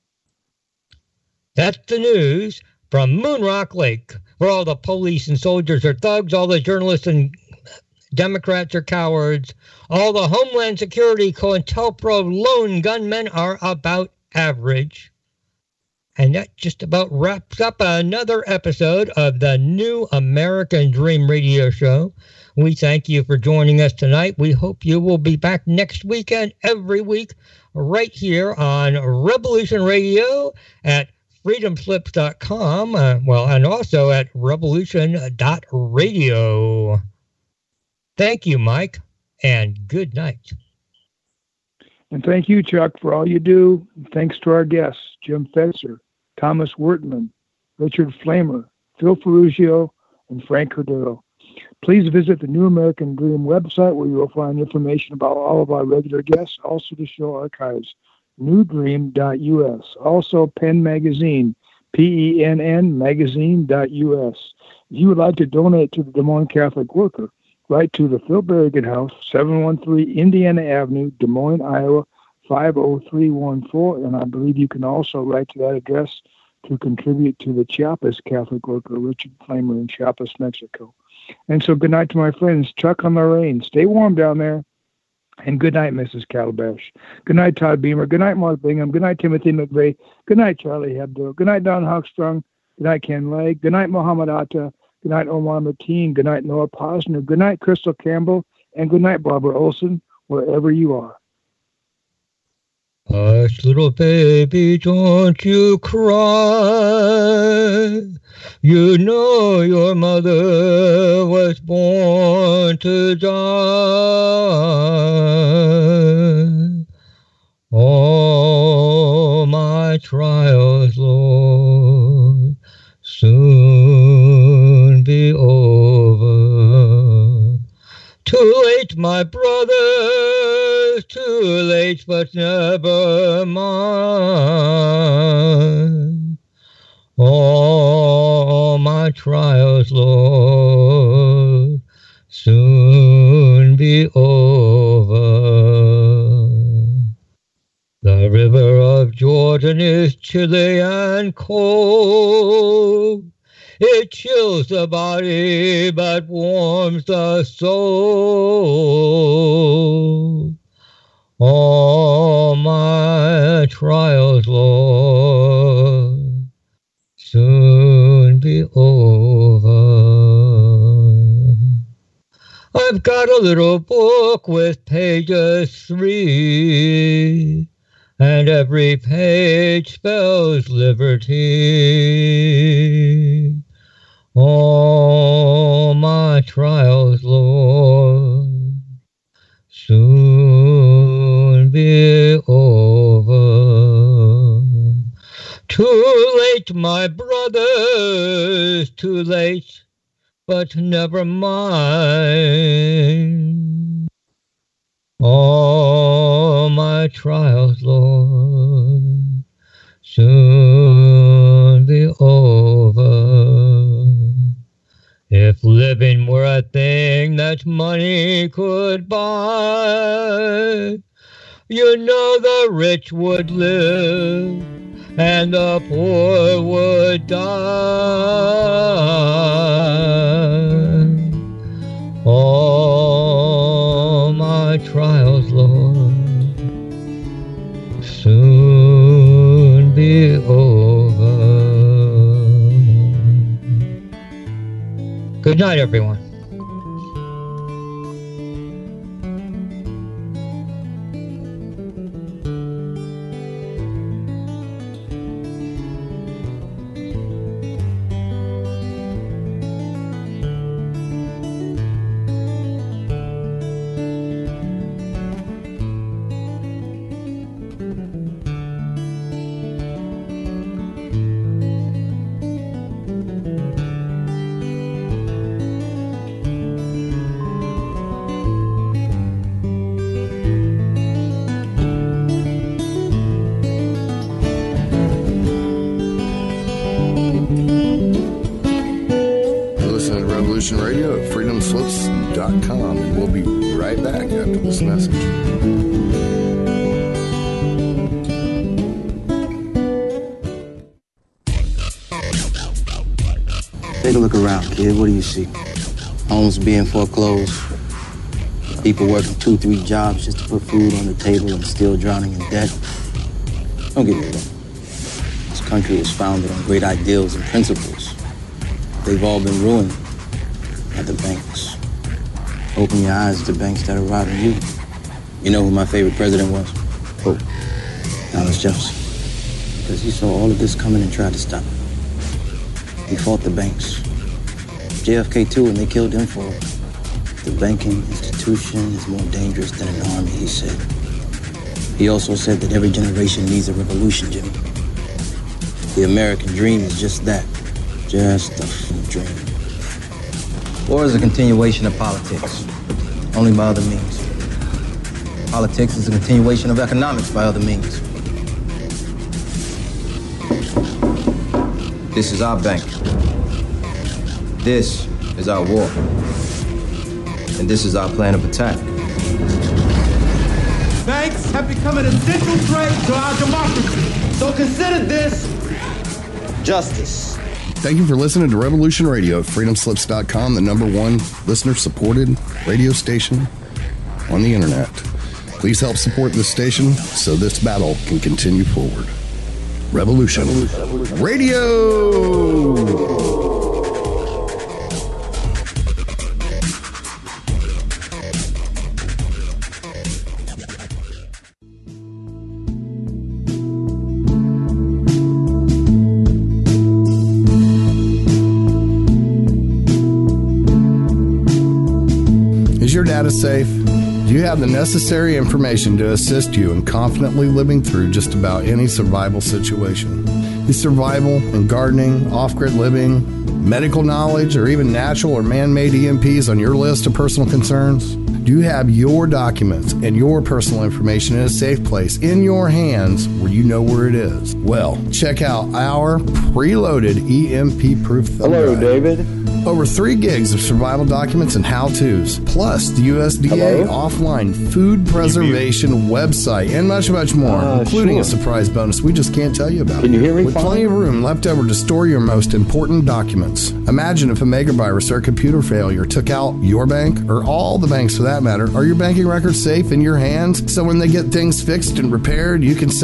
That's the news from Moonrock Lake, where all the police and soldiers are thugs, all the journalists and Democrats are cowards, all the Homeland Security COINTELPRO lone gunmen are about average. And that just about wraps up another episode of the New American Dream Radio Show. We thank you for joining us tonight. We hope you will be back next week and every week right here on Revolution Radio at freedomslips.com, and also at revolution.radio. Thank you, Mike, and good night. And thank you, Chuck, for all you do. And thanks to our guests, Jim Fetzer, Thomas Wertman, Richard Flamer, Phil Ferrugio, and Frank Cordero. Please visit the New American Dream website where you will find information about all of our regular guests, also the show archives, newdream.us. Also Penn Magazine, PENN magazine.us. If you would like to donate to the Des Moines Catholic Worker, write to the Phil Berrigan House, 713 Indiana Avenue, Des Moines, Iowa, 50314. And I believe you can also write to that address to contribute to the Chiapas Catholic Worker, Richard Flamer in Chiapas, Mexico. And so good night to my friends, Chuck and Lorraine. Stay warm down there. And good night, Mrs. Calabash. Good night, Todd Beamer. Good night, Mark Bingham. Good night, Timothy McVeigh. Good night, Charlie Hebdo. Good night, Don Hochstrung. Good night, Ken Legg. Good night, Mohammed Atta. Good night, Omar Mateen. Good night, Noah Posner. Good night, Crystal Campbell. And good night, Barbara Olson, wherever you are. Hush, little baby, don't you cry. You know your mother was born to die. All my trials, Lord, soon be over. To too late, but never mind. All my trials, Lord, soon be over. The river of Jordan is chilly and cold. It chills the body but warms the soul. All my trials, Lord, soon be over. I've got a little book with pages 3, and every page spells liberty. All my trials, Lord, soon be over. Too late, my brothers, too late, but never mind. All my trials, Lord, soon be over. If living were a thing that money could buy, you know the rich would live and the poor would die. All my trials, Lord, soon be over. Good night, everyone. Radio at freedomslips.com, and we'll be right back after this message. Take a look around, kid. What do you see? Homes being foreclosed, people working 2-3 jobs just to put food on the table and still drowning in debt. Don't get me wrong. This country is founded on great ideals and principles. They've all been ruined at the banks. Open your eyes to banks that are robbing you. You know who my favorite president was? Who? Thomas Jefferson. Because he saw all of this coming and tried to stop it. He fought the banks. JFK too, and they killed him for it. The banking institution is more dangerous than an army, he said. He also said that every generation needs a revolution, Jimmy. The American dream is just that. Just a dream. War is a continuation of politics, only by other means. Politics is a continuation of economics by other means. This is our bank. This is our war. And this is our plan of attack. Banks have become an essential threat to our democracy. So consider this justice. Thank you for listening to Revolution Radio at freedomslips.com, the #1 listener-supported radio station on the internet. Please help support this station so this battle can continue forward. Revolution Radio! Is your data safe? Do you have the necessary information to assist you in confidently living through just about any survival situation? Is survival and gardening, off-grid living, medical knowledge, or even natural or man-made EMPs on your list of personal concerns? Do you have your documents and your personal information in a safe place in your hands where you know where it is? Well, check out our preloaded EMP-proof thumb Hello, drive. David. Over 3 gigs of survival documents and how-tos, plus the USDA offline food preservation website, and much, much more, including a surprise bonus we just can't tell you about. Can you hear me With fine? plenty of room left over to store your most important documents. Imagine if a megavirus or computer failure took out your bank, or all the banks for that matter. Are your banking records safe in your hands? So when they get things fixed and repaired, you can say,